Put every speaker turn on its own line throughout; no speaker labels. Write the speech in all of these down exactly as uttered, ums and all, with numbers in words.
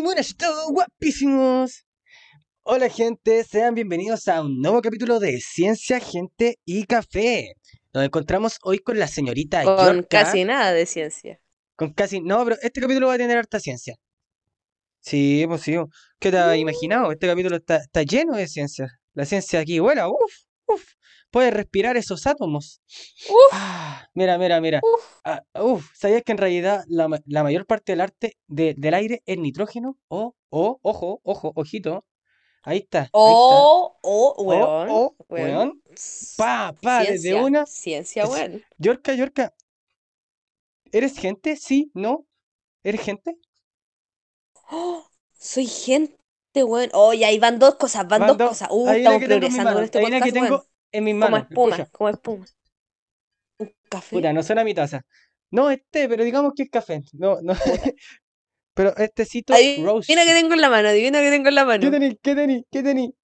Simón, esto, guapísimos. Hola gente, sean bienvenidos a un nuevo capítulo de Ciencia, Gente y Café. Nos encontramos hoy con la señorita
Con
Yorka,
casi nada de ciencia.
con casi... No, pero este capítulo va a tener harta ciencia. Sí, pues sí. ¿Qué te has imaginado?
Mm.
Este capítulo está, está lleno de ciencia. La ciencia aquí, bueno, uff, uff. Puedes respirar esos átomos.
Uf,
Ah, mira, mira, mira.
uf.
Ah, uf, ¿sabías que en realidad la, ma- la mayor parte del arte de- del aire es nitrógeno? O, o, ojo, ojo, ojito. Ahí está, ahí está.
Oh, oh,
Oh,
weón,
oh,
weón.
weón.
S-
Pa, pa, desde
Ciencia,
una.
ciencia,
Es-
weón.
Yorka, Yorka, ¿eres gente? ¿Sí? ¿No? ¿Eres gente?
Oh, soy gente, weón. Oh, y ahí van dos cosas, van dos
Mando,
cosas. Uh,
adivina
estamos
que tengo en mis
progresando con
manos.
este
Adivina que
podcast,
tengo
weón.
en mis
Como
manos.
espuma,
Escucha.
como espuma. ¿Un café?
Puta, no suena mi taza. No, este, pero digamos que es café. No, no.
Puta.
Pero estecito Rose
Adivina qué
Ship.
tengo en la mano, adivina qué tengo en la
¿Qué
mano.
tení? ¿Qué tení? ¿Qué tení?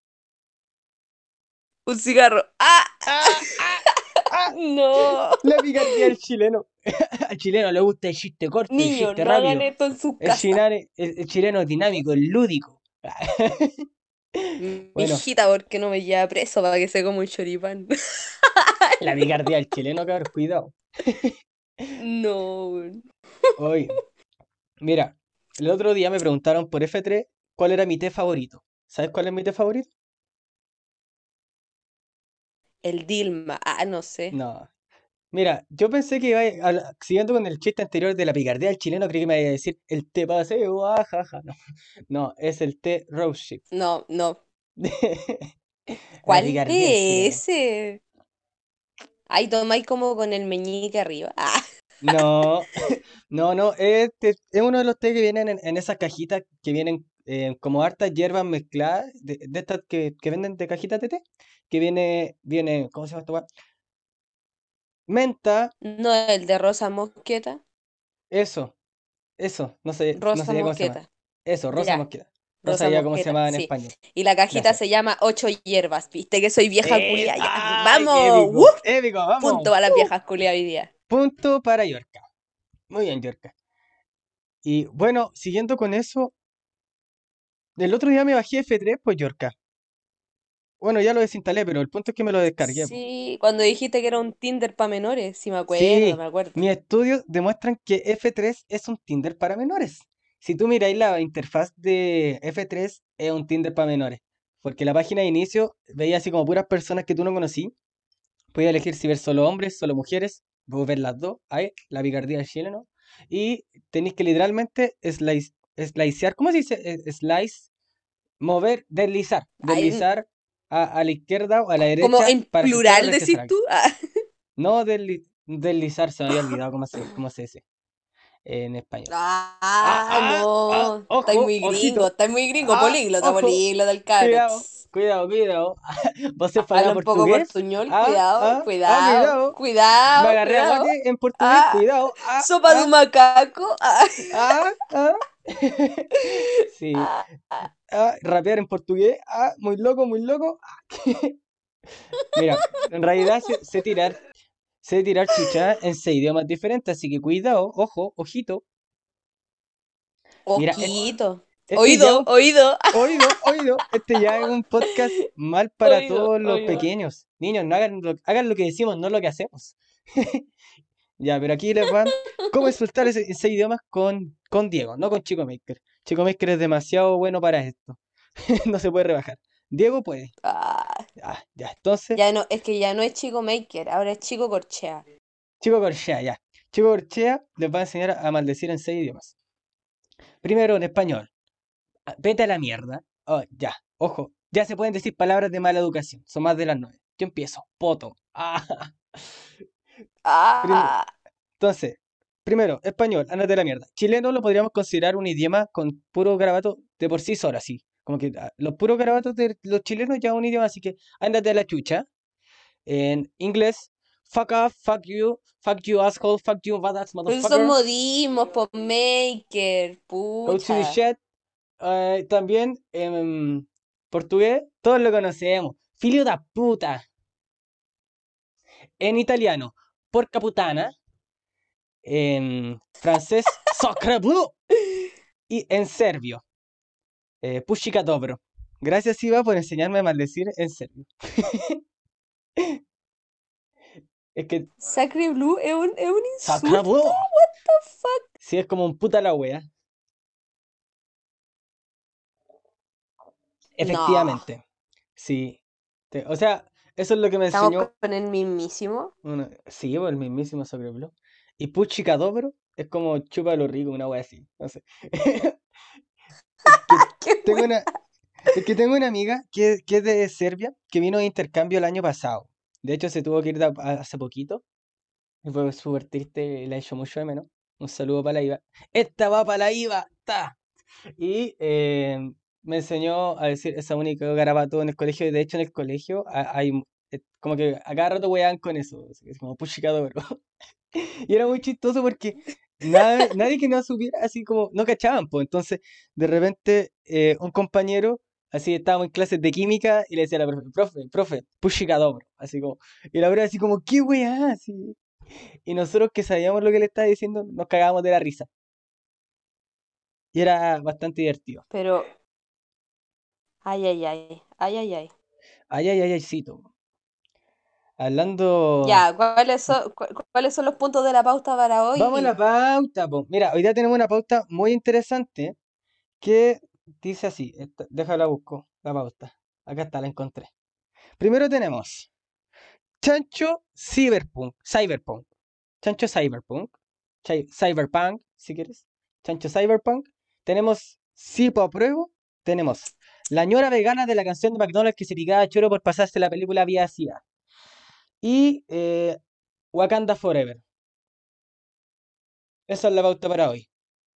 Un cigarro. ¡Ah!
¡Ah! ¡Ah! ¡Ah!
No.
La picardía del chileno. Al chileno le gusta el chiste corto, el
Niños,
chiste
no hagan
rápido.
esto en su
El
casa.
chileno, el, el chileno es dinámico, es lúdico. Bueno,
Mijita, ¿por qué no me lleva preso para que se coma un choripán?
la picardía del chileno, cabros, cuidado.
No, weón.
Hoy, mira, el otro día me preguntaron por F tres cuál era mi té favorito. ¿Sabes cuál es mi té favorito?
El Dilma. Ah, no sé.
No. Mira, yo pensé que iba a, a- siguiendo con el chiste anterior de la picardía del chileno, creí que me iba a decir el té paseo, ajaja. No, no, es el té Rose Ship.
No, no.
La
¿Cuál
picardía del chileno.
es ese? Ahí tomáis como con el meñique arriba. Ah,
No, no, no, este es uno de los té que vienen en, en esas cajitas que vienen eh, como hartas hierbas mezcladas, de, de estas que, que venden de cajitas de té, que viene, viene, ¿cómo se llama esto? weá? Menta,
no, el de Rosa Mosqueta.
eso, eso, no sé, no
Rosa
sabía cómo se llama.
Mosqueta.
Eso, rosa
Ya,
mosquita. No
Rosa
sabía cómo se
Mosqueta,
llamaba en
sí.
español.
Y la cajita
Gracias.
se llama Ocho Hierbas. ¿Viste que soy vieja
Eh,
culia? Ya.
¡Ay, qué
¡Vamos! ¡Woo!
épico! Épico, vamos.
Punto a las
¡Uh!
viejas culia hoy día.
Punto para Yorka. Muy bien, Yorka. Y bueno, siguiendo con eso, del otro día me bajé F tres, pues Yorka. Bueno, ya lo desinstalé, pero el punto es que me lo descargué, po.
Sí, cuando dijiste que era un Tinder para menores, sí me acuerdo,
Sí,
me acuerdo.
mis estudios demuestran que F tres es un Tinder para menores. Si tú miráis la interfaz de F tres, es un Tinder para menores. Porque la página de inicio veía así como puras personas que tú no conocí. Podías elegir si ver solo hombres, solo mujeres. Puedes ver las dos. Ahí, la picardía del chileno. Y tenéis que literalmente slice, slicear. ¿Cómo se dice? Eh, Slice, mover, deslizar.
Ay,
Deslizar a, a la izquierda o a la
como
derecha
en
para aceptar o
plural decís
rechazar.
tú. Ah.
No desli- deslizar, se me había olvidado cómo se, cómo se dice en español. Ah,
Ah,
ah, ah,
no. Estáis
ojo,
muy gringo,
ojito.
estáis muy gringo.
Ah,
Políglota,
ojo.
políglota el cabro.
Cuidado,
Tss.
cuidado, cuidado. ¿Vos se habla
Habla un poco
portugués?
portuñol,
Ah,
cuidado,
ah, ah,
cuidado,
cuidado. Me
cuidado,
agarré a
cuidado.
guate en portugués,
Ah,
cuidado. Ah,
sopa de un
ah,
macaco. Ah,
ah, ah. Sí.
ah, ah.
Ah, rapear en portugués. Ah, muy loco, muy loco. Ah. Mira, en realidad sé, sé tirar, sé tirar chucha en seis idiomas diferentes, así que cuidado, ojo, ojito. Mira, es-
Ojito.
este ya es
Oído,
un
oído,
oído, oído, este ya es un podcast mal para
oído,
todos los
oído.
pequeños. Niños, no hagan lo, hagan lo que decimos, no lo que hacemos. Ya, pero aquí les van cómo insultar ese, ese idioma con, con Diego, no con Chico Maker. Chico Maker es demasiado bueno para esto. No se puede rebajar. Diego puede.
Ah,
Ah, ya, entonces,
ya no, es que ya no es chico maker, ahora es chico corchea.
Chico Corchea, ya. Chico Corchea les va a enseñar a maldecir en seis idiomas. Primero en español. Ah, vete a la mierda. Oh, ya, ojo. Ya se pueden decir palabras de mala educación. Son más de las nueve. Yo empiezo. Poto. Ah. Prim-
Ah,
Entonces, primero, español, ándate a la mierda. Chileno lo podríamos considerar un idioma con puro garabato de por sí solo, así. Como que ah, los puros garabatos de los chilenos ya es un idioma, así que ándate a la chucha. En inglés, fuck off, fuck you, fuck you asshole, fuck you badass
pero esos son
motherfucker,
modismos, po maker,
go to the
pucha.
shit. Eh, también en portugués, todos lo conocemos. Filio da puta. En italiano, porca putana. En francés, sacre bleu. Y en serbio, eh, Pushika Dobro. Gracias, Iva, por enseñarme a maldecir en serbio. Es que
Sacre Blue es un, es un insulto.
Sacrablo.
What the fuck?
Sí, es como un puta la wea.
No.
Efectivamente. Sí. Te- o sea, eso es lo que me
Estamos
enseñó.
con el mismísimo.
Una, sí, pues, el mismísimo Sacrablo. Y Puchica Dobro es como chupa lo rico, una wea así. No sé. Es que
¡Qué
tengo
wea!
una, es que tengo una amiga que, que es de Serbia, que vino de intercambio el año pasado. De hecho, se tuvo que ir de- a- hace poquito. Y fue súper triste y la he hecho mucho de menos. Un saludo para la Iva. ¡Esta va para la Iva! ¡Ta! Y eh, me enseñó a decir esa única garabato en el colegio. Y de hecho, en el colegio ha- hay. eh, Como que a cada rato wean con eso. Así que es como puchicador. Y era muy chistoso porque nada, nadie que no supiera, así como, no cachaban, pues. Entonces, de repente, eh, un compañero, así estábamos en clases de química y le decía a la profe, profe, profe, pushikadobro, así como, y la verdad así como, ¿qué weá? Así. Y nosotros que sabíamos lo que le estaba diciendo, nos cagábamos de la risa. Y era bastante divertido.
Pero, ay, ay, ay. Ay, ay, ay.
Ay, ay, ay, aycito. Hablando.
Ya, ¿cuáles son, cu- cuáles son los puntos de la pauta para
Vamos a la
hoy?
pauta, po. Mira, hoy día tenemos una pauta muy interesante que dice así. esta- déjala busco, la pauta. Acá está, la encontré. Primero tenemos Chancho Cyberpunk. Cyberpunk. Chancho Cyberpunk. Cy- Cyberpunk, si quieres. Chancho Cyberpunk. Tenemos Sipo a pruebo. Tenemos la ñora vegana de la canción de McDonald's que se picaba choro por pasarse la película vía S I A. Y eh, Wakanda Forever. Esa es la pauta para hoy.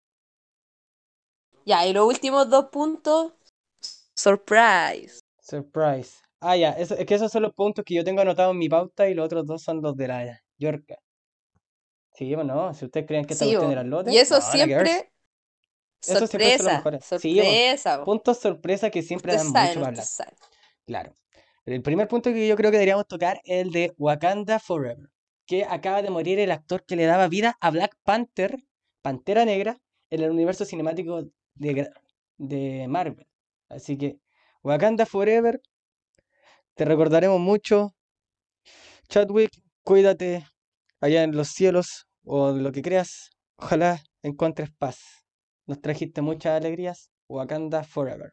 Ya, y los últimos dos puntos, surprise.
Surprise. Ah, ya. Eso, es que esos son los puntos que yo tengo anotados en mi pauta y los otros dos son los de la Yorka. Sí, bueno, si ustedes creen que esta
Sí,
cuestión
bo.
era el
Y
lote,
eso
no, la que ver.
siempre,
Esos siempre son los
sorpresa,
mejores. Sí, bueno,
sorpresa, bo.
puntos sorpresa que siempre
Usted
dan
sabe,
mucho
no
para
usted
hablar.
sabe.
Claro. El primer punto que yo creo que deberíamos tocar es el de Wakanda Forever, que acaba de morir el actor que le daba vida a Black Panther, Pantera Negra, en el universo cinemático de, gra- de Marvel. Así que, Wakanda Forever, te recordaremos mucho. Chadwick, cuídate allá en los cielos o en lo que creas. Ojalá encuentres paz. Nos trajiste muchas alegrías. Wakanda Forever.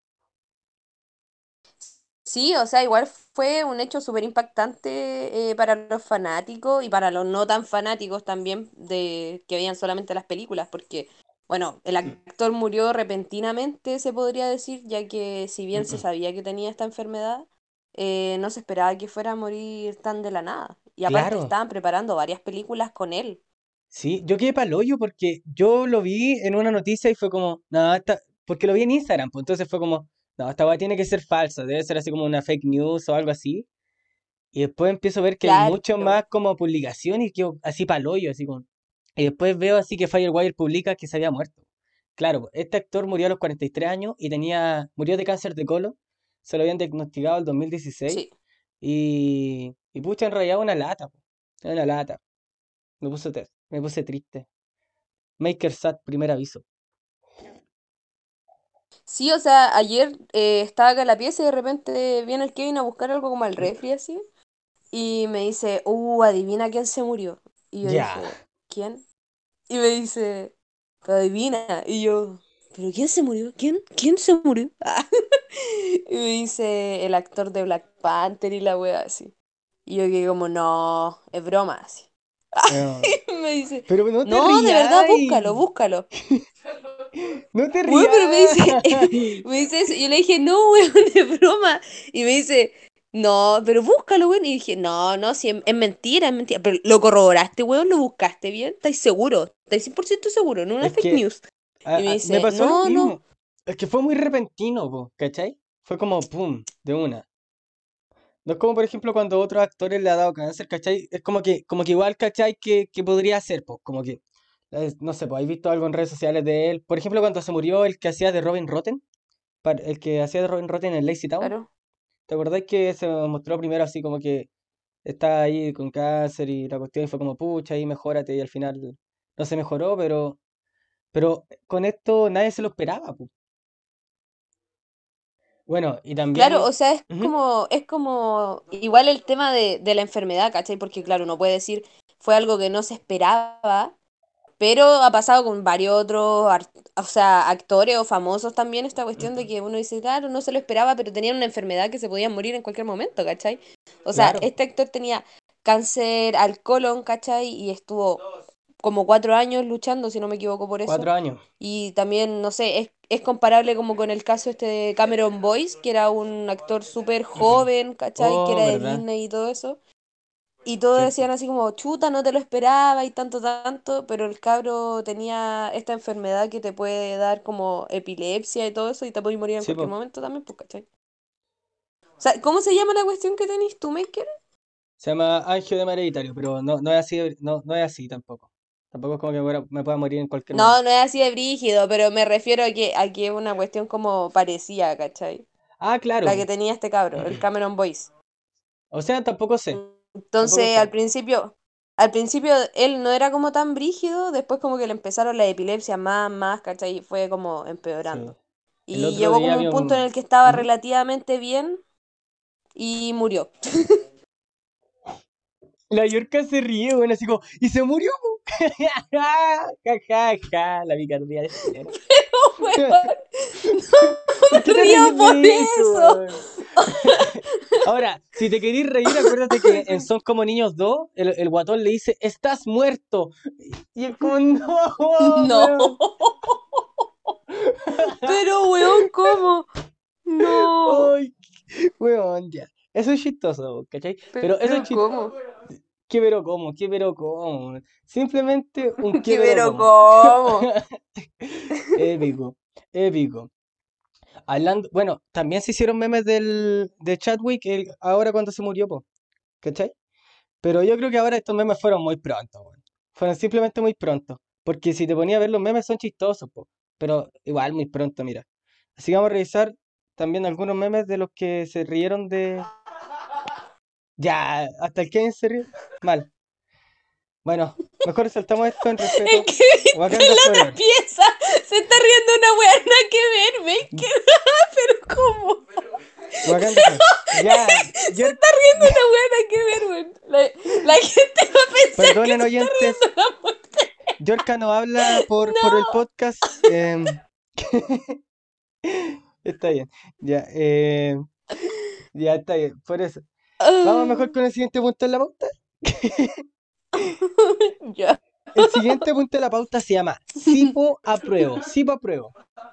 Sí, o sea, igual fue un hecho súper impactante eh, para los fanáticos y para los no tan fanáticos también de que veían solamente las películas, porque, bueno, el actor murió repentinamente, se podría decir, ya que si bien se sabía que tenía esta enfermedad, eh, no se esperaba que fuera a morir tan de la nada. Y aparte
Claro,
estaban preparando varias películas con él.
sí, yo quedé pa'l hoyo porque yo lo vi en una noticia y fue como, no, esta, porque lo vi en Instagram, pues entonces fue como, no, esta weá tiene que ser falsa, debe ser así como una fake news o algo así. Y después empiezo a ver que hay
Claro.
mucho más como publicaciones y quedo así pa'l hoyo, así como. Y después veo así que Firewire publica que se había muerto. Claro, este actor murió a los cuarenta y tres años y tenía, murió de cáncer de colon, se lo habían diagnosticado en dos mil dieciséis
Sí.
y, y pucha, en realidad una lata, po, una lata. Me puse, te- me puse triste. Maker Sad, primer aviso.
Sí, o sea, ayer eh, estaba acá en la pieza y de repente viene el Kevin a buscar algo como al refri así. Y me dice, uh, adivina quién se murió. Y yo
Ya.
dije, ¿quién? Y me dice, pero adivina. Y yo, ¿pero quién se murió? ¿Quién? ¿Quién se murió? Y me dice, el actor de Black Panther y la wea así. Y yo que como, no, es broma así.
Eh,
Y me dice,
pero no te
no, de verdad, búscalo,
ríais.
búscalo.
No te
Weón, pero me dice,
ríais.
me dice eso. Y yo le dije, no, weón, es broma. Y me dice, no, pero búscalo, weón. Y dije, no, no, si es, es mentira, es mentira. Pero lo corroboraste, weón, lo buscaste bien. ¿Estáis seguro? ¿Estáis cien por ciento seguro? No una
Es
fake
que
news. Y me
a- a- me
dice,
pasó lo
no, no.
mismo. Es que fue muy repentino, po, ¿cachai? Fue como pum, de una. No es como, por ejemplo, cuando otros actores le ha dado cáncer, ¿cachai? Es como que, como que igual, ¿cachai? Que, que podría ser, pues, como que, eh, no sé, pues, ¿has visto algo en redes sociales de él? Por ejemplo, cuando se murió el que hacía de Robin Rotten, par- el que hacía de Robin Rotten en Lazy Town,
Claro.
¿te acordáis que se mostró primero así como que estaba ahí con cáncer y la cuestión fue como, pucha, ahí mejórate y al final no se mejoró, pero Pero con esto nadie se lo esperaba, po. Bueno, y
Claro,
también...
o sea, es
Ujú,
como, es como igual el tema de, de la enfermedad, ¿cachai? Porque claro, uno puede decir, fue algo que no se esperaba, pero ha pasado con varios otros, ar- o sea, actores o famosos también esta cuestión de que uno dice, claro, no se lo esperaba, pero tenían una enfermedad que se podían morir en cualquier momento, ¿cachai? O sea,
claro,
este actor tenía cáncer al colon, ¿cachai? Y estuvo como cuatro años luchando, si no me equivoco por eso.
cuatro años.
Y también, no sé, es, es comparable como con el caso este de Cameron Boyce, que era un actor súper joven, ¿cachai? Que
Oh,
era de
verdad,
Disney y todo eso. Y todos
cierto.
decían así como, chuta, no te lo esperaba y tanto, tanto, pero el cabro tenía esta enfermedad que te puede dar como epilepsia y todo eso y te puede morir en
Sí,
cualquier
po.
momento también, pues, ¿cachai? O sea, ¿cómo se llama la cuestión que tenés tú, Maker?
Se llama angio hereditario, pero no, no es así, no, no es así tampoco. Tampoco es como que muera- me pueda morir en cualquier
No,
momento.
no es así de brígido, pero me refiero a que, a que es una cuestión como parecía, ¿cachai?
Ah, claro,
La que
po.
tenía este cabro, el Cameron Boyce.
O sea, tampoco sé, tampoco
Entonces, al
sé.
principio, al principio él no era como tan brígido, después como que le empezaron la epilepsia más, más, ¿cachai? Y fue como
Sí.
empeorando.
El
Y
otro
llegó
día
como
vi
un punto en
un...
el que estaba
Ujú.
relativamente bien y murió.
La Yorka se ríe, bueno, así como, y se murió, po. Ja, ja, ja, la picardía de señora.
Weón,
¿Por qué
me
te
río
reís
por
de eso,
eso.
weón? Ahora, si te querís reír, acuérdate que en Son como niños dos, el, el guatón le dice, estás muerto. Y él como, no,
No.
weón.
Pero, weón, ¿cómo? No.
Ay, weón, ya. Eso es chistoso, ¿cachai? Pero eso es
Pero,
chistoso.
¿cómo?
¿Qué pero cómo? ¿Qué pero cómo? Simplemente un qué
¿Qué
pero
pero
cómo.
cómo?
Épico, épico. Hablando, bueno, también se hicieron memes del, de Chadwick el- ahora cuando se murió, po, ¿cachai? Pero yo creo que ahora estos memes fueron muy pronto, weón. Fueron simplemente muy pronto. Porque si te ponía a ver los memes son chistosos, po. Pero igual muy pronto, mira. Así que vamos a revisar también algunos memes de los que se rieron de... Ya, hasta el Kevin se rió. Mal. Bueno, mejor saltamos esto en
El
respeto.
que viste en
Wakanda
la otra
Forever.
pieza se está riendo una weá nada que ver, ¿ves? ¿Qué? Pero ¿cómo?
Wakanda Forever. Ya,
Se
York,
está riendo una weá nada que ver, weón. La, la gente va a pensar que
perdonen
se está
oyentes.
riendo la muerte.
Yorka no habla por, por el
No.
podcast. em, está bien. Ya, eh, ya está bien. Por eso. Vamos mejor
Ah.
con el siguiente punto en la pauta.
Ya.
El siguiente punto de la pauta se llama Sipo apruebo. Sipo apruebo.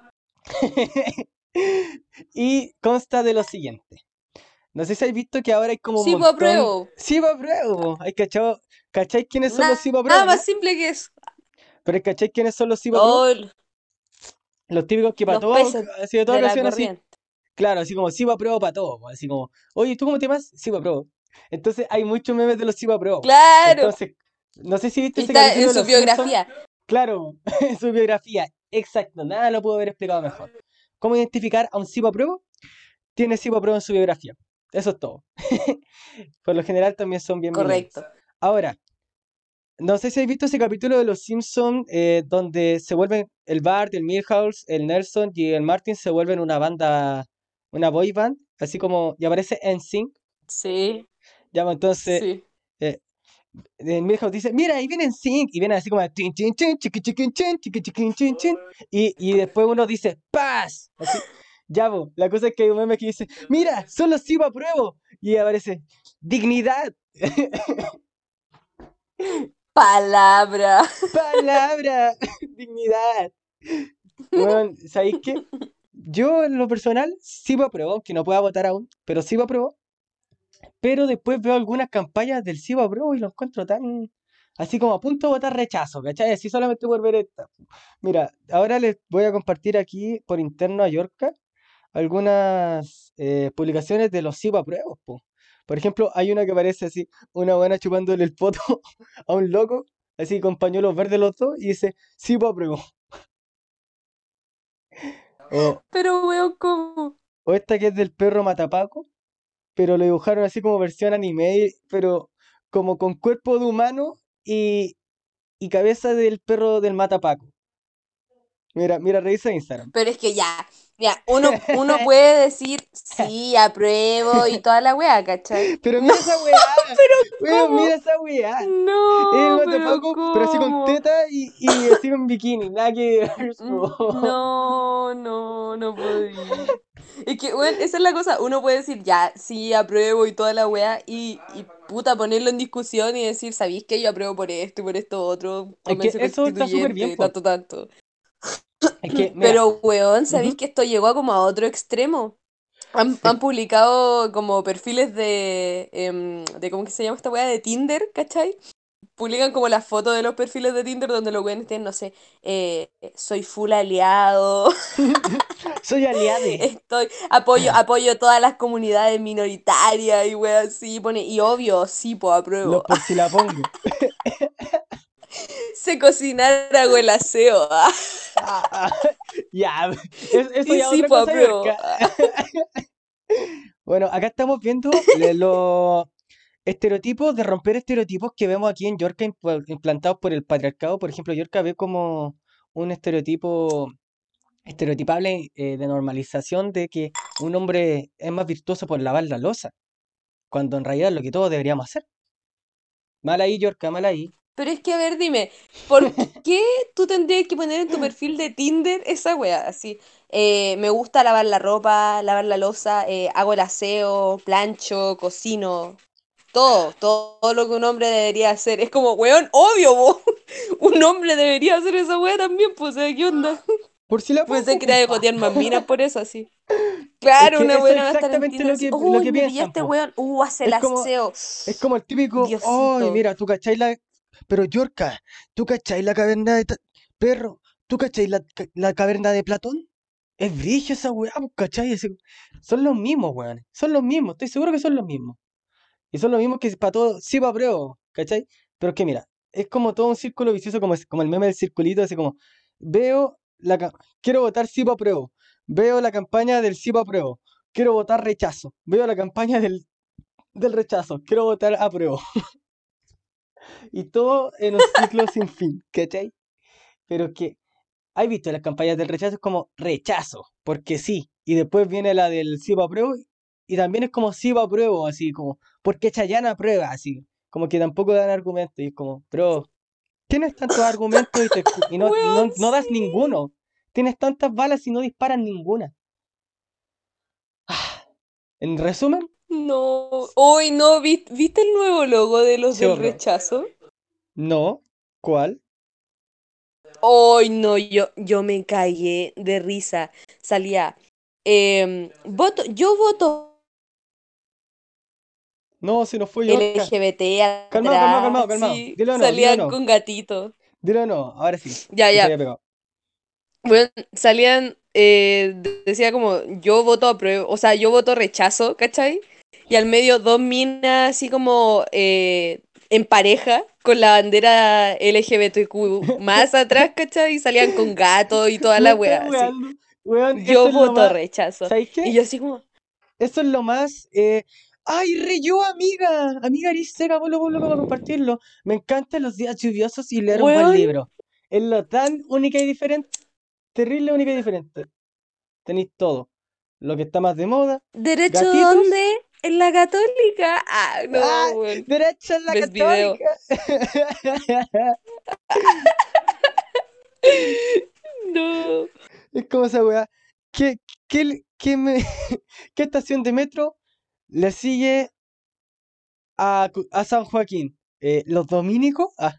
Y consta de lo siguiente. No sé si habéis visto que ahora hay como un
Sí, pues
montón.
apruebo.
Sipo apruebo. ¿Hay cachado? ¿Cacháis quiénes son los
Na-
Sipo
Nada
apruebo,
más
no?
simple que eso.
Pero ¿cacháis quiénes son los Sipo apruebo?
Oh,
Los típicos que para
los
todo,
peces
así de toda
de la
ocasión, así.
corriente.
Claro, así como Sipo apruebo para todo. Po, así como, oye, ¿tú cómo te llamas? Sipo apruebo. Entonces hay muchos memes de los Sipo apruebo.
Claro.
Entonces, no sé si viste
Y
ese
está
capítulo
en
de
su
Los Simpsons.
biografía.
Claro, en su biografía. Exacto, nada lo pudo haber explicado mejor. ¿Cómo identificar a un Sipo apruebo? Tiene Sipo apruebo en su biografía. Eso es todo. Por lo general también son bien
Correcto.
millennials. Ahora, no sé si habéis visto ese capítulo de Los Simpsons donde se vuelven el Bart, el Milhouse, el Nelson y el Martin se vuelven una banda, una boy band, así como, y aparece N Sync.
Sí,
Ya, pues, entonces,
sí.
eh, el Milhouse dice, mira, ahí viene N Sync, y viene así como, chin, chin, chin, chiqui, chiquin, chin, chiqui, chiquin, chin, chin, y, y después uno dice, paz, así. Ya, pues, la cosa es que hay un meme que dice, mira, solo sí va a pruebo, y aparece, dignidad.
Palabra.
Palabra, dignidad. Bueno, ¿sabéis qué? Yo en lo personal sí lo apruebo, aunque no pueda votar aún, pero sí lo apruebo. Pero después veo algunas campañas del sí lo apruebo y lo encuentro tan... Así como a punto de votar rechazo, ¿cachai? Así solamente por ver esta. Mira, ahora les voy a compartir aquí por interno a Yorka algunas eh, publicaciones de los sí lo apruebos, po. Por ejemplo, hay una que parece así, una buena chupándole el poto a un loco, así con pañuelos verdes los dos, y dice, sí lo apruebo. O,
Pero veo como.
o esta que es del perro Matapaco, pero lo dibujaron así como versión anime, pero como con cuerpo de humano y, y cabeza del perro del Matapaco. Mira, mira, revisa Instagram.
Pero es que ya, ya, uno, uno puede decir sí, apruebo y toda la weá, ¿cachai?
Pero
No,
mira esa weá,
pero
weón, mira
¿cómo?
esa weá. Es el
No, pero
Guatapaco, pero así con
¿cómo?
teta y, y así con bikini, nada que ver. po.
No, no, no podí. Es que, bueno, esa es la cosa. Uno puede decir, ya, sí, apruebo y toda la weá, y, y puta, ponerlo en discusión y decir, ¿sabéis que yo apruebo por esto y por esto otro?
Es que
Convención
eso está súper bien,
constituyente,
po.
tanto, tanto.
Es que, mira,
Pero, weón, ¿sabéis
ujú,
que esto llegó a como a otro extremo? Han, han
sí.
publicado como perfiles de, em, de, ¿cómo que se llama esta weá? De Tinder, ¿cachai? Publican como las fotos de los perfiles de Tinder donde los weones tienen, no sé, eh, soy full aliado.
Soy aliade.
Estoy, apoyo, apoyo todas las comunidades minoritarias y wea así, pone, y obvio, sí, pues
Lo,
apruebo.
por si la pongo.
Sé cocinar, hago el aseo. ah,
Ah, ah, ya, es- eso
Y
ya es
sí,
otra
pues
cosa,
apruebo.
Yorka.
ah.
Bueno, acá estamos viendo le- los estereotipos de romper estereotipos que vemos aquí en Yorka impl- implantados por el patriarcado. Por ejemplo, Yorka ve como un estereotipo estereotipable eh, de normalización de que un hombre es más virtuoso por lavar la loza, cuando en realidad es lo que todos deberíamos hacer. Mal ahí, Yorka, mal ahí.
Pero es que, a ver, dime, ¿por qué tú tendrías que poner en tu perfil de Tinder esa wea? Así, eh, me gusta lavar la ropa, lavar la loza, eh, hago el aseo, plancho, cocino. Todo, todo lo que un hombre debería hacer. Es como, weón, obvio, po. Un hombre debería hacer esa weá también, pues, o sea, ¿qué onda?
Por si la
Pues se
pongo,
crea de
pumpa.
jotear más minas por eso, así.
Es
Claro,
que
una
eso es
buena va a estar en
exactamente
Tinder
lo
así,
que, lo
uy,
que
me
piensan,
pillaste,
po.
weón, uh, hace el
Es como,
aseo.
es como el típico, ¡ay,
Diosito.
mira, tú cachai la... Pero Yorka, ¿tú cachai la caverna de... ta- Perro, ¿tú cachai la, ca- la caverna de Platón? Es brillo esa weá, pues, ¿cachai? Ese- Son los mismos, weón. Son los mismos, estoy seguro que son los mismos. Y son los mismos que para todo, sí pa' pruebo, ¿cachai? Pero es que mira, es como todo un círculo vicioso, como, es- como el meme del circulito, así como, veo la... ca- quiero votar sí pa' pruebo. Veo la campaña del sí pa' pruebo. Quiero votar rechazo. Veo la campaña del, del rechazo. Quiero votar apruebo. Y todo en un ciclo sin fin, ¿cachai? Pero que, ¿has visto las campañas del rechazo? Es como rechazo, porque sí. Y después viene la del sí pa' pruebo. Y también es como sí pa' pruebo, así como, porque Chayanne aprueba, así. Como que tampoco dan argumentos. Y es como, pero, tienes tantos argumentos y, te, y no,
Weón,
no, no das
sí.
ninguno. Tienes tantas balas y no disparas ninguna. En resumen,
No. Hoy no, ¿vis- ¿viste el nuevo logo de los
sí
del
pa' pruebo.
rechazo?
No, ¿cuál?
Hoy no, yo, yo me cagué de risa. Salía, em, voto, yo voto
No, se nos fue Yorka.
L G B T
Calmado, calmado,
atrás,
calmado, calmado.
sí,
Dilo no, dilo
salían
no.
con gatito.
Dilo no, ahora sí,
Ya,
que se
ya.
haya pegado.
Bueno, salían, eh, de- decía como, yo voto apruebo, o sea, yo voto rechazo, ¿cachai? Y al medio dos minas así como eh, en pareja con la bandera L G B T Q más atrás, ¿cachai? Y salían con gato y toda
Me
la
estoy
wea, así.
weando. Weón, eso
Yo
es lo
voto
más.
rechazo.
¿Sabéis
Y
qué?
yo así como,
Eso es lo más. Eh... ¡Ay, re yo, amiga! Amiga Arisega, vuelvo, vuelvo para compartirlo. Me encantan los días lluviosos y leer un buen
weón,
libro. Es lo tan única y diferente. Terrible, única y diferente. Tenéis todo. Lo que está más de moda.
¿derecho
Gatitos.
dónde? ¿En la católica? Ah,
¡Ah!
no, weón.
Derecha en la
¿Ves video?
católica.
No.
Es como esa weá. ¿Qué, qué, le- qué, me, ¿Qué estación de metro le sigue a, Cu- a San Joaquín? Eh, ¿los dominicos? Ah,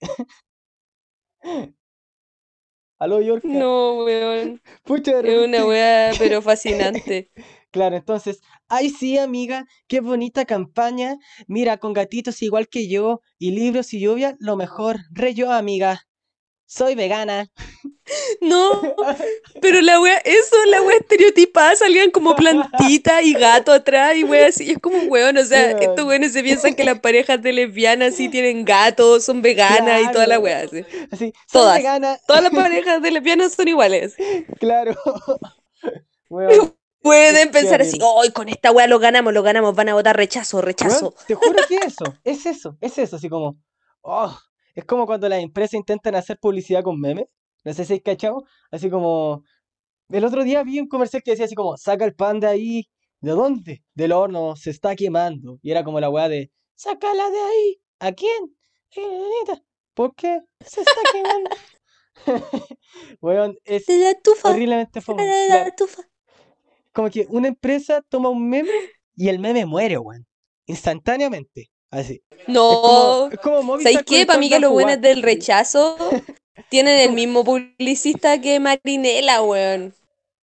aló, Yorka.
No, weón.
Pucha, de
Es una
repente.
wea, pero fascinante.
Claro, entonces, ay sí, amiga, qué bonita campaña. Mira, con gatitos igual que yo y libros y lluvia, lo mejor. Re yo, amiga. Soy vegana.
No, pero la wea, eso, la wea estereotipada, salían como plantita y gato atrás y wea así. Y es como weón, o sea, estos
Weón,
weones se piensan que las parejas de lesbianas sí tienen gatos, son veganas y toda la
claro.
wea, así.
Así, soy
Todas.
vegana.
Todas las parejas de lesbianas son iguales.
Claro. Weón, es
Pueden
que
pensar así,
horrible.
hoy con esta wea lo ganamos, lo ganamos, van a votar rechazo,
Weón,
rechazo.
te juro que eso, es eso, es eso, así como, oh, es como cuando las empresas intentan hacer publicidad con memes. No sé si es cachado, así como... El otro día vi un comercial que decía así como, saca el pan de ahí. ¿De dónde? Del horno, se está quemando. Y era como la weá de, sácala de ahí. ¿A quién? "Eh, nenita, ¿por qué? Se está quemando. Weón,
De
es
la estufa.
horriblemente
Sácala
fome.
de la
Claro,
estufa.
como que una empresa toma un meme y el meme muere, weón. Instantáneamente. Así. Es como,
No.
es como
¿Sabéis
Movistar con
qué?
el
Para
plan
mí
de
que los
jugar.
buenos del
Así.
rechazo tienen
Es
el
como...
mismo publicista que Marinela, weón.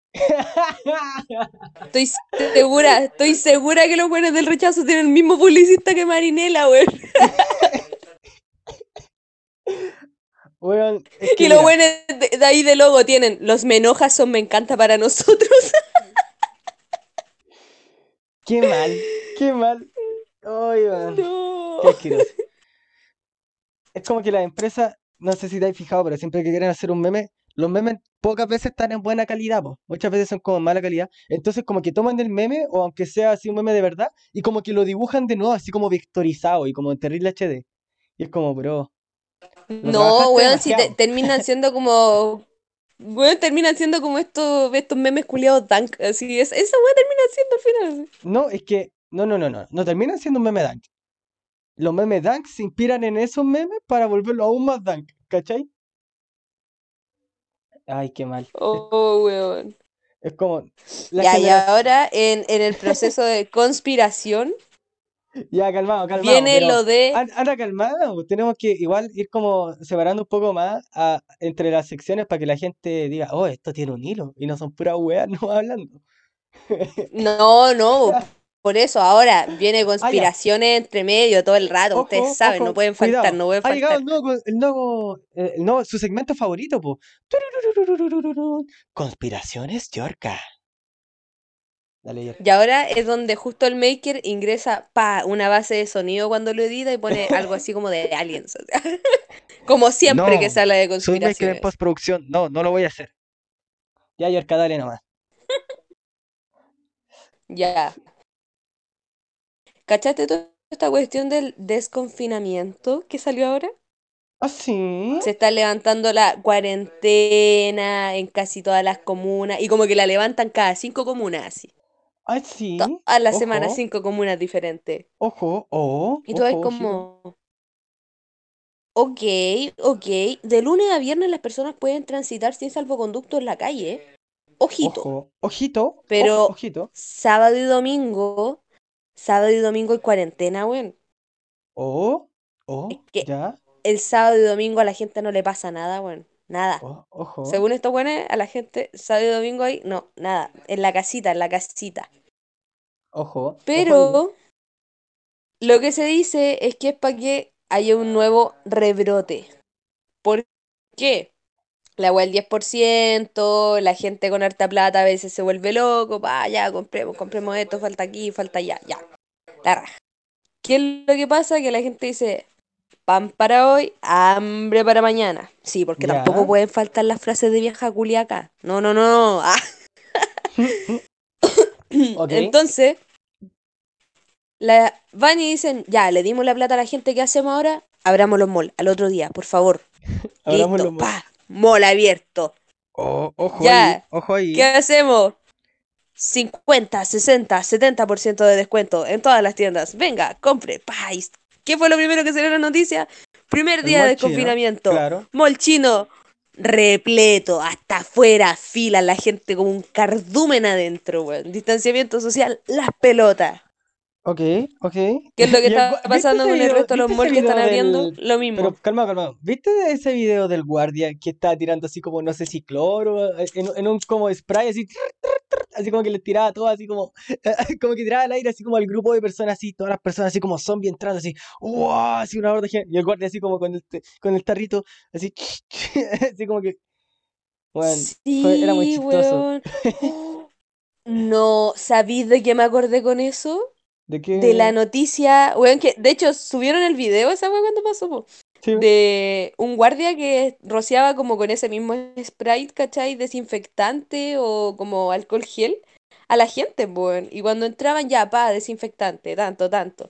Estoy segura, estoy segura que los buenos del rechazo tienen el mismo publicista que Marinela, weón.
Weón, es que
Y los
mira,
buenos de, de ahí de logo tienen, los me enojas son me encanta para nosotros.
qué mal, qué mal. Ay, weón, qué
No.
asqueroso. Es como que las empresas, no sé si te has fijado, pero siempre que quieren hacer un meme, los memes pocas veces están en buena calidad, po. Muchas veces son como en mala calidad. Entonces como que toman el meme, o aunque sea así un meme de verdad, y como que lo dibujan de nuevo, así como vectorizado y como en terrible H D. Y es como, bro, lo
No,
trabajaste
weón, si te-
demasiado.
terminan siendo como. Weón, terminan siendo como estos, estos memes culiados dank. Así es. Esa weón termina siendo al final. Así.
No, es que, no, no, no, no, no terminan siendo un meme dank. Los memes dank se inspiran en esos memes para volverlo aún más dank, ¿cachai? Ay, qué mal. Es,
Oh, weón.
es como la
Ya, y
generación.
ahora en, en el proceso de conspiración
Ya, calmado, calmado,
viene
pero
lo de.
an- anda calmado, pues, tenemos que igual ir como separando un poco más a- entre las secciones para que la gente diga, oh, esto tiene un hilo y no son puras weas, no hablando.
No, no, por eso ahora viene
Ah, ya,
conspiraciones entre medio todo el rato. Ustedes
ojo,
saben, no
ojo,
pueden faltar,
cuidado.
no pueden
Ha llegado
faltar.
el nuevo, el nuevo, eh, el nuevo- su segmento favorito, pues. Conspiraciones Yorka. Dale,
Y
Yorka.
ahora es donde justo el maker ingresa pa una base de sonido cuando lo edita y pone algo así como de aliens. O sea, como siempre que se
No,
habla de
soy maker en
conspiraciones.
postproducción. No, no lo voy a hacer. Ya, Yorka, dale nomás.
Ya. ¿Cachaste toda esta cuestión del desconfinamiento que salió ahora?
¿Ah, sí?
Se está levantando la cuarentena en casi todas las comunas y como que la levantan cada cinco comunas así.
¿Ah, sí?
Todas las semanas
Ojo,
cinco comunas diferentes.
ojo, oh,
Y todo es
ojo, ojito.
como, ok, ok, de lunes a viernes las personas pueden transitar sin salvoconducto en la calle. Ojito.
Ojo, ojito, ojo,
Pero
ojito.
sábado y domingo, sábado y domingo hay cuarentena, weón.
Oh,
Es
oh,
que
ya.
el sábado y domingo a la gente no le pasa nada, weón. Nada.
Oh, ojo,
Según estos weones, a la gente sábado y domingo hay, no, nada. En la casita, en la casita.
ojo, ojo ahí.
Pero lo que se dice es que es para que haya un nuevo rebrote. ¿Por qué? La weá del diez por ciento, la gente con harta plata a veces se vuelve loco, pa, ya, compremos, compremos esto, falta aquí, falta allá, ya. La raja. ¿Qué es lo que pasa? Que la gente dice, pan para hoy, hambre para mañana. Sí, porque tampoco
Ya.
pueden faltar las frases de vieja culia acá. No, no, no, no. Ah.
Ok,
Entonces, la van y dicen, ya, le dimos la plata a la gente, ¿qué hacemos ahora? Abramos los malls al otro día, por favor.
abramos
Listo,
los... mo-
pa, mall abierto.
Oh, ojo ahí,
Ya,
ojo
¿qué
ahí.
hacemos? Cincuenta, sesenta, setenta por ciento de descuento en todas las tiendas. Venga, compre. Pa, y ¿qué fue lo primero que salió en la noticia? Primer
El
día
mall
de
chino,
confinamiento.
claro.
Mall chino repleto, hasta afuera, fila, la gente como un cardumen adentro, weón. Distanciamiento social, las pelotas.
Ok, ok.
¿Qué es lo que
Y el
está
gua- ¿viste
pasando
ese
con el
video?
resto de los
¿Viste ese
malls que están
video
abriendo?
del...
Lo
Pero
mismo.
calma, calma. ¿Viste ese video del guardia que está tirando así como, no sé si cloro, eh, en, en un como spray así, así como que le tiraba todo así como, como que tiraba al aire así como al grupo de personas así, todas las personas así como zombie entrando así, ¡wow! Así una horda de gente. Y el guardia así como con el, te- con el tarrito, así, así como que, bueno, fue, era muy
Sí,
chistoso.
weón. Oh, no, ¿sabís de qué me acordé con eso?
¿De
De la
qué?
noticia, weón, que de hecho subieron el video esa weón cuando pasó, po,
Sí.
de un guardia que rociaba como con ese mismo Sprite, ¿cachai? Desinfectante o como alcohol gel a la gente, weón. Y cuando entraban ya, pa, desinfectante, tanto, tanto.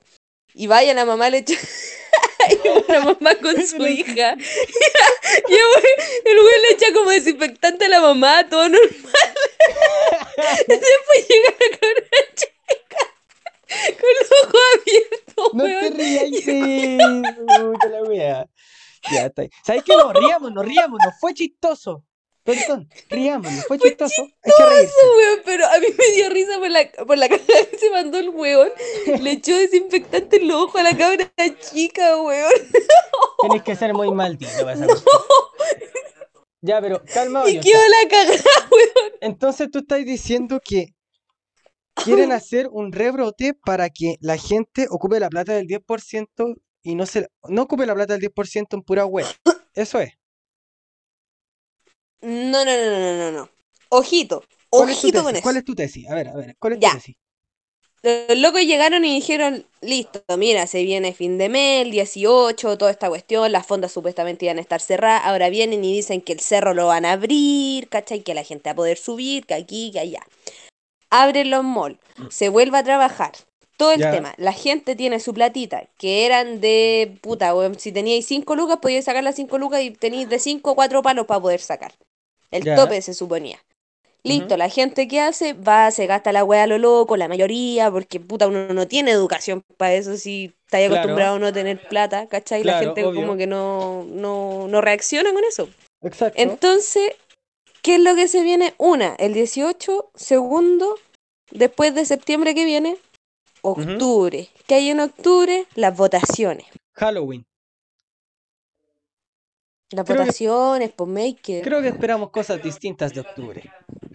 Y vaya, la mamá le echa, y va la mamá con su
Pero sí,
hija. Y el güey, el güey le echa como desinfectante a la mamá, todo normal. Después llega la cabra con los ojos abiertos,
no te
weón.
rías
Y
de eso, puta la wea. Ya está. ¿Sabes qué? No, riámonos, riámonos. Fue chistoso. Perdón, riámonos. Fue
fue
chistoso. Hay que
chistoso,
reírse.
weón. Pero a mí me dio risa por la, por la cara que se mandó el weón. Le echó desinfectante en los ojos a la cabra chica, weón.
Tenéis que ser muy maldito para esa
No.
cuestión. Ya, pero calma,
Y quedó
Yorka.
la cagada,
Entonces tú estás diciendo que quieren
weón.
hacer un rebrote para que la gente ocupe la plata del diez por ciento y no se no ocupe la plata del diez por ciento en pura wea. Eso es.
No, no, no, no, no, no, no. Ojito,
¿Cuál es tu
ojito con
tesis? ¿Cuál
eso.
es tu tesis? A ver, a ver, ¿cuál es tu
Ya.
tesis?
Los locos llegaron y dijeron, listo, mira, se viene fin de mes, el dieciocho, toda esta cuestión, las fondas supuestamente iban a estar cerradas, ahora vienen y dicen que el cerro lo van a abrir, ¿cachai? Que la gente va a poder subir, que aquí, que allá. Abren los malls, se vuelve a trabajar. Todo el
Ya,
tema, la gente tiene su platita, que eran de puta, weón, si teníais cinco lucas, podíais sacar las cinco lucas y teníais de cinco a cuatro palos para poder sacar. El
ya.
tope se suponía.
Ujú.
Listo, la gente que hace va, se gasta la weá a lo loco, la mayoría, porque puta, uno no tiene educación para eso si estáis
Claro,
acostumbrado a no tener plata, ¿cachai? La
claro,
gente como
obvio.
que no, no, no reacciona con eso.
Exacto.
Entonces, ¿qué es lo que se viene? Una, el dieciocho. Segundo, después de septiembre que viene,
Ujú.
octubre. ¿Qué hay en octubre? Las votaciones.
Halloween.
Las
Creo que
votaciones, pues make.
creo que esperamos cosas distintas de octubre.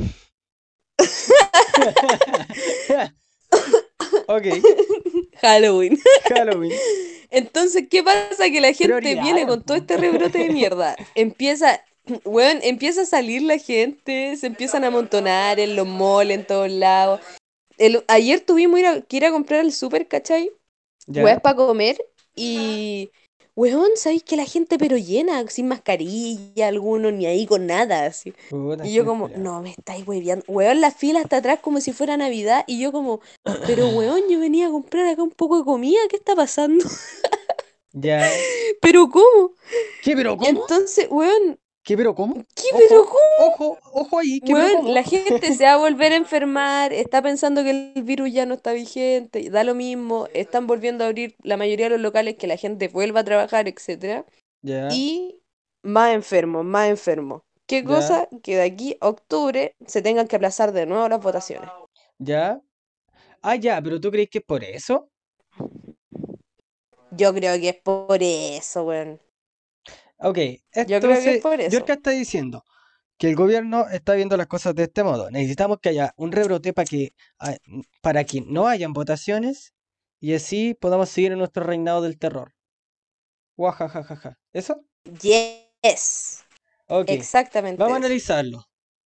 Ok,
Halloween.
Halloween.
Entonces, ¿qué pasa? Que la gente viene
Prioridades,
con todo
po.
este rebrote de mierda. Empieza, weón, empieza a salir la gente, se empiezan a amontonar en los malls, en todos lados. El- ayer tuvimos ir a- que ir a comprar al súper, ¿cachai? Weón,
Ya.
para comer y... Weón, ¿sabéis que la gente pero llena, sin mascarilla, algunos ni ahí con nada, así.
Puta,
Y yo
Chile
como,
culiao.
no, me estáis hueveando. Weón, la fila hasta atrás como si fuera Navidad y yo como, pero weón, yo venía a comprar acá un poco de comida, ¿qué está pasando?
Ya.
¿Pero cómo?
¿Qué, pero cómo?
Entonces, weón,
¿Qué, pero cómo?
¿qué pero
Ojo,
cómo?
ojo, ojo ahí. ¿Qué, pero
Weón,
cómo?
la gente se va a volver a enfermar, está pensando que el virus ya no está vigente, da lo mismo, están volviendo a abrir la mayoría de los locales que la gente vuelva a trabajar, etcétera.
Ya,
Y más enfermos, más enfermos. ¿Qué
ya,
cosa? Que de aquí a octubre se tengan que aplazar de nuevo las votaciones.
ya. Ah, ya, pero ¿tú crees que es por eso?
Yo creo que es por eso, weón.
Ok,
Yo creo que es
entonces,
por eso.
Yorka está diciendo que el gobierno está viendo las cosas de este modo. Necesitamos que haya un rebrote para que, ah, para que no hayan votaciones y así podamos seguir en nuestro reinado del terror. Guajajajaja. ¿Eso?
Yes,
Ok, vamos a
exactamente eso.
analizarlo.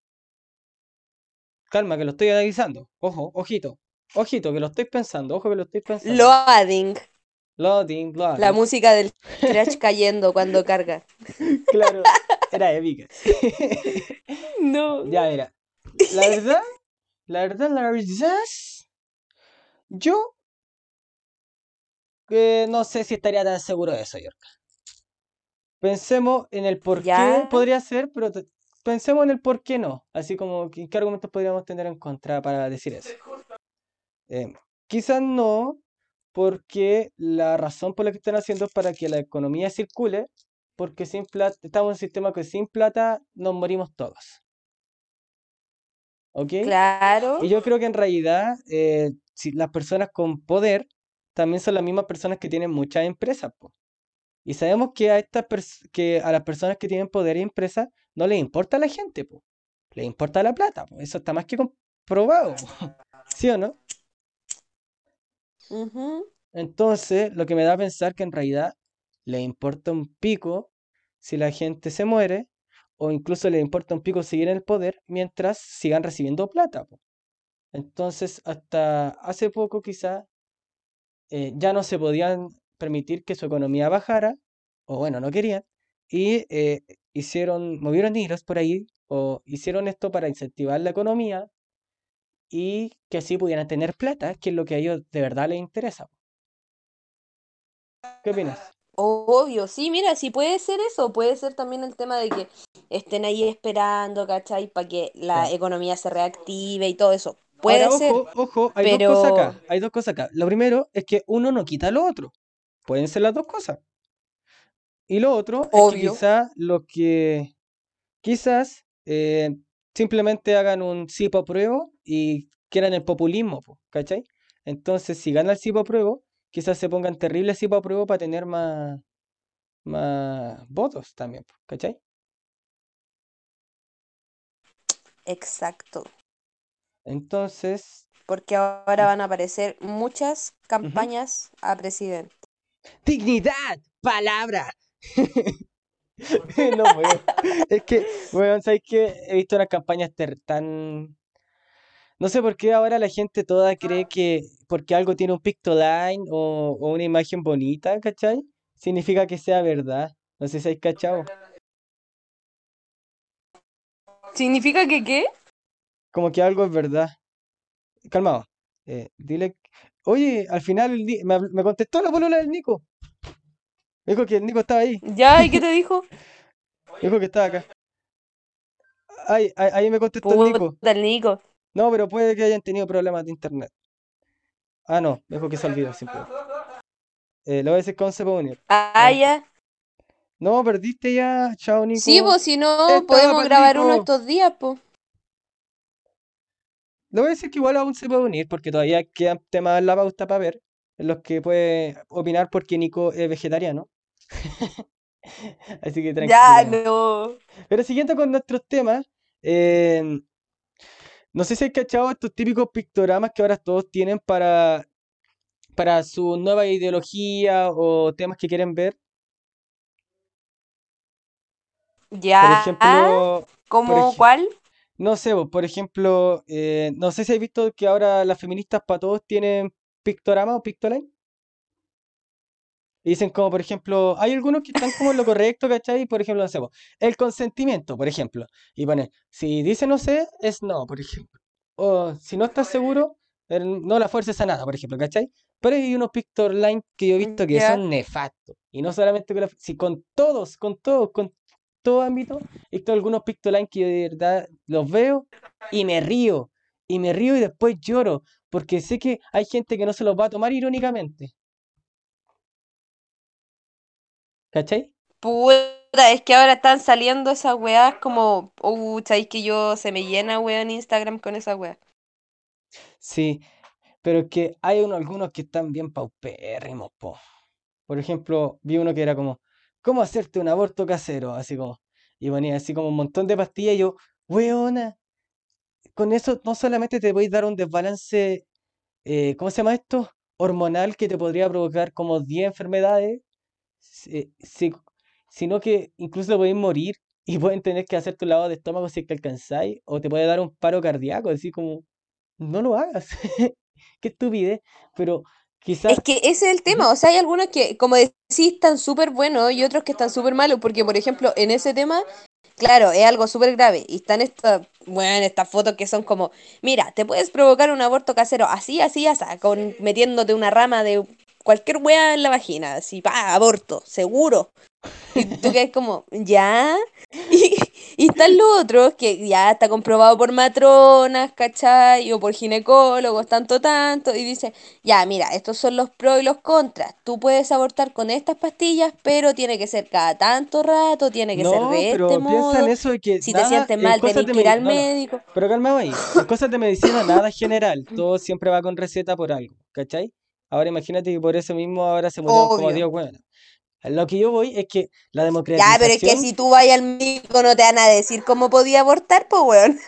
Calma, que lo estoy analizando. Ojo, ojito. Ojito, que lo estoy pensando. Ojo que lo estoy pensando.
Loading.
Loading,
La
loading.
música del Crash cayendo cuando carga.
Claro, era épica.
No.
Ya, mira. La verdad, la verdad, la verdad, yo eh, no sé si estaría tan seguro de eso, York. Pensemos en el por qué
Ya.
podría ser, pero te- pensemos en el por qué no. Así como, ¿qué, qué argumentos podríamos tener en contra para decir eso? Eh, Quizás no, porque la razón por la que están haciendo es para que la economía circule, porque sin plata, estamos en un sistema que sin plata nos morimos todos. ¿Ok?
Claro.
Y yo creo que en realidad, eh, si las personas con poder también son las mismas personas que tienen muchas empresas, po. Y sabemos que a estas pers- que a las personas que tienen poder y empresas no les importa la gente, po. Les importa la plata, po. Eso está más que comprobado, po. ¿Sí o no?
Ujú.
Entonces, lo que me da a pensar que en realidad le importa un pico si la gente se muere, o incluso le importa un pico seguir en el poder mientras sigan recibiendo plata, po. Entonces, hasta hace poco quizá eh, ya no se podían permitir que su economía bajara, o bueno, no querían, y eh, hicieron, movieron hilos por ahí, o hicieron esto para incentivar la economía y que así pudieran tener plata, que es lo que a ellos de verdad les interesa. ¿Qué opinas?
Obvio, sí, mira, sí puede ser eso, puede ser también el tema de que estén ahí esperando, ¿cachai? Para que la
Ya.
economía se reactive y todo eso.
Ahora,
Puede ser,
ojo, ojo, hay dos cosas
pero
acá. Hay dos cosas acá. Lo primero es que uno no quita lo otro. Pueden ser las dos cosas. Y lo otro es que
obvio.
quizá lo que quizás eh, simplemente hagan un sí por pruebo y quieran el populismo, po, ¿cachai? Entonces, si gana el sí por pruebo, quizás se pongan terribles sí por pruebo para tener más, más votos también, po, ¿cachai?
Exacto.
Entonces,
Porque ahora van a aparecer muchas
ujú.
campañas a presidente.
Dignidad, palabra. No puedo. Es que, bueno, ¿sabes qué? He visto unas campañas ter- tan... No sé por qué ahora la gente toda cree que porque algo tiene un pictoline o, o una imagen bonita, ¿cachai? Significa que sea verdad. No sé si habéis cachado.
¿Significa que qué?
Como que algo es verdad. Calmado. Eh, dile... Oye, al final el Ni- me, habl- me contestó la polola del Nico. Dijo que el Nico estaba ahí.
¿Ya? ¿Y qué te dijo?
Dijo que estaba acá. Ay, ay, ahí me contestó el
Puta
Nico.
el Nico.
No, pero puede que hayan tenido problemas de internet. Ah, no, dijo que se olvidó simplemente. Eh, le voy a decir cómo se puede unir.
Ah,
Eh,
ya.
no, perdiste ya. Chao,
Sí,
Nico.
pues si no,
Estaba
podemos
para el
grabar uno
Nico.
estos días, pues.
Le voy a decir que igual aún se puede unir porque todavía quedan temas en la pauta para ver, en los que puede opinar porque Nico es vegetariano. Así que
Ya,
tranquila.
no.
Pero siguiendo con nuestros temas, eh, no sé si hay cachado estos típicos pictogramas que ahora todos tienen para, para su nueva ideología o temas que quieren ver. Por
Ya.
ejemplo, por
¿Cómo
ej-
cuál?
no sé, vos, por ejemplo, eh, no sé si has visto que ahora las feministas para todos tienen pictograma o pictoline. Y dicen como, por ejemplo, hay algunos que están como en lo correcto, ¿cachai? Por ejemplo, no sé, po, el consentimiento, por ejemplo. Y pone, si dice no sé, es no, por ejemplo. O si no estás seguro, el- no la fuerza es a nada, por ejemplo, ¿cachai? Pero hay unos picture line que yo he visto que
Ya.
son nefastos. Y no solamente con la, si con todos, con todos, con todo ámbito, he visto algunos picture line que yo de verdad los veo y me río. Y me río y después lloro. Porque sé que hay gente que no se los va a tomar irónicamente. ¿Cachai?
Puta, es que ahora están saliendo esas weas como. Uh, sabéis que yo se me llena wea en Instagram con esa wea.
Sí, pero es que hay uno, algunos que están bien paupérrimos, po. Por ejemplo, vi uno que era como, ¿cómo hacerte un aborto casero? Así como, y ponía así como un montón de pastillas y yo, weona, con eso no solamente te podéis dar un desbalance, eh, ¿cómo se llama esto? Hormonal que te podría provocar como diez enfermedades, si- si- sino que incluso podéis morir y pueden tener que hacerte un lavado de estómago si es que alcanzáis, o te puede dar un paro cardíaco, así como, no lo hagas. Qué estupidez, pero
Es
quizás...
que ese es el tema, o sea, hay algunos que, como decís, están súper buenos y otros que están súper malos, porque, por ejemplo, en ese tema, claro, es algo súper grave. Y están estas, bueno, estas fotos que son como, mira, te puedes provocar un aborto casero así, así, así, con, metiéndote una rama de cualquier wea en la vagina, así, pa, aborto, seguro. Y tú que es como, ¿ya? Y, y están los otros que ya está comprobado por matronas, ¿cachai? O por ginecólogos, tanto, tanto. Y dice, ya, mira, estos son los pros y los contras. Tú puedes abortar con estas pastillas, pero tiene que ser cada tanto rato, tiene que ser
No,
de este
pero piensa en
modo.
eso de que
Si te
nada,
sientes
en
mal,
cosas
tenés
de
que ir al
medicina, no, no,
médico.
pero calmado ahí, en cosas de medicina nada es general, todo siempre va con receta por algo, ¿cachai? Ahora imagínate que por eso mismo ahora se murieron como
Obvio.
Dios, bueno. Lo que yo voy es que la
Ya, pero es que
democratización,
si tú vas al médico no te van a decir cómo podía abortar, pues, weón.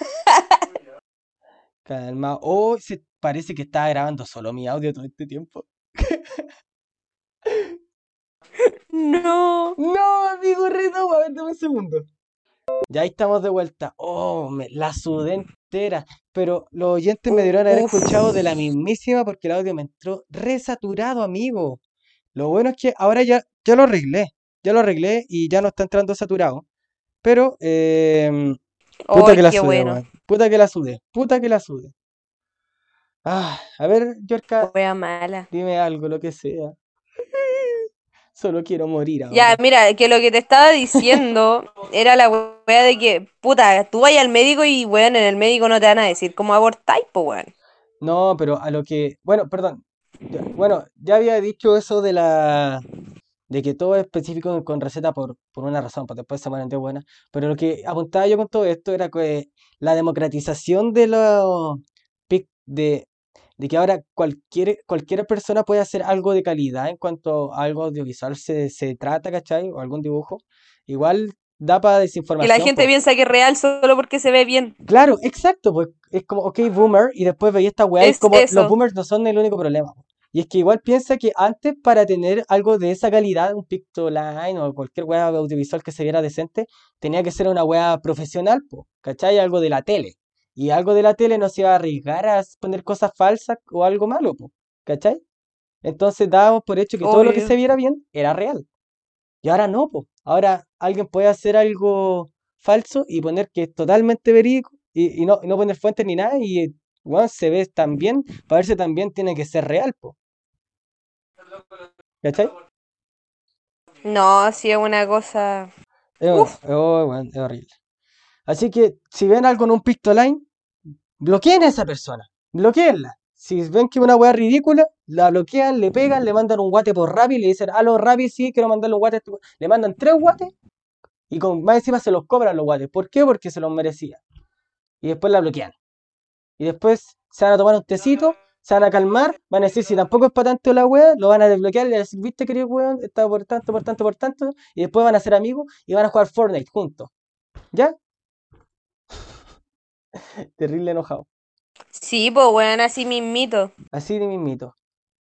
calma, oh, se parece que estaba grabando solo mi audio todo este tiempo.
No.
No, amigo, reto, a ver, dame un segundo. Ya ahí estamos de vuelta. Oh, me, la sudé entera. Pero los oyentes me debieron haber
Uf.
escuchado de la mismísima porque el audio me entró resaturado, amigo. Lo bueno es que ahora ya, ya lo arreglé. Ya lo arreglé y ya no está entrando saturado. Pero, eh, puta que
Ay,
la
qué
sudé,
bueno.
weón. Puta que la sudé. Puta que la sudé. Ah, a ver, Yorka,
Wea mala.
dime algo, lo que sea. Solo quiero morir
Ya,
ahora.
mira, que lo que te estaba diciendo era la weá de que, puta, tú vas al médico y, weón, en el médico no te van a decir cómo abortáis, po, weón.
No, pero a lo que, bueno, perdón. Ya- bueno, ya había dicho eso de la, de que todo es específico con receta por, por una razón, para después se van a buena. Pero lo que apuntaba yo con todo esto era que la democratización de los pic- de, de que ahora cualquier, cualquier persona puede hacer algo de calidad en cuanto a algo audiovisual se, se trata, ¿cachai? O algún dibujo. Igual da para
Que la
desinformación,
gente
pues.
piensa que es real solo porque se ve bien.
Claro, exacto, pues es como, ok, boomer, y después veía esta weá, y
Es
como los
eso.
boomers no son el único problema, po. Y es que igual piensa que antes para tener algo de esa calidad, un Pictoline o cualquier weá audiovisual que se viera decente, tenía que ser una weá profesional, po, ¿cachai? Algo de la tele. Y algo de la tele no se iba a arriesgar a poner cosas falsas o algo malo, po, ¿cachai? Entonces dábamos por hecho que todo lo que se
Obvio.
viera bien era real. Y ahora no, pues. Ahora alguien puede hacer algo falso y poner que es totalmente verídico y, y no, y no poner fuentes ni nada y bueno, se ve tan bien, para verse tan bien tiene que ser real, pues. ¿Cachai?
No, sí es una cosa.
Es,
Uf.
oh, weón, es horrible. Así que si ven algo en un Pictoline, bloqueen a esa persona. Bloqueenla. Si ven que es una weá ridícula, la bloquean, le pegan, le mandan un guate por Rappi y le dicen, aló Rappi, sí, quiero mandarle un guate. a este we-". Le mandan tres guates y con más encima se los cobran los guates. ¿Por qué? Porque se los merecía. Y después la bloquean. Y después se van a tomar un tecito, se van a calmar, van a decir si tampoco es para tanto la wea, lo van a desbloquear y le van a decir, viste querido weón, está por tanto, por tanto, por tanto, y después van a ser amigos y van a jugar Fortnite juntos. ¿Ya? Terrible enojado.
Sí, pues weón, así mismito.
Así de mismito.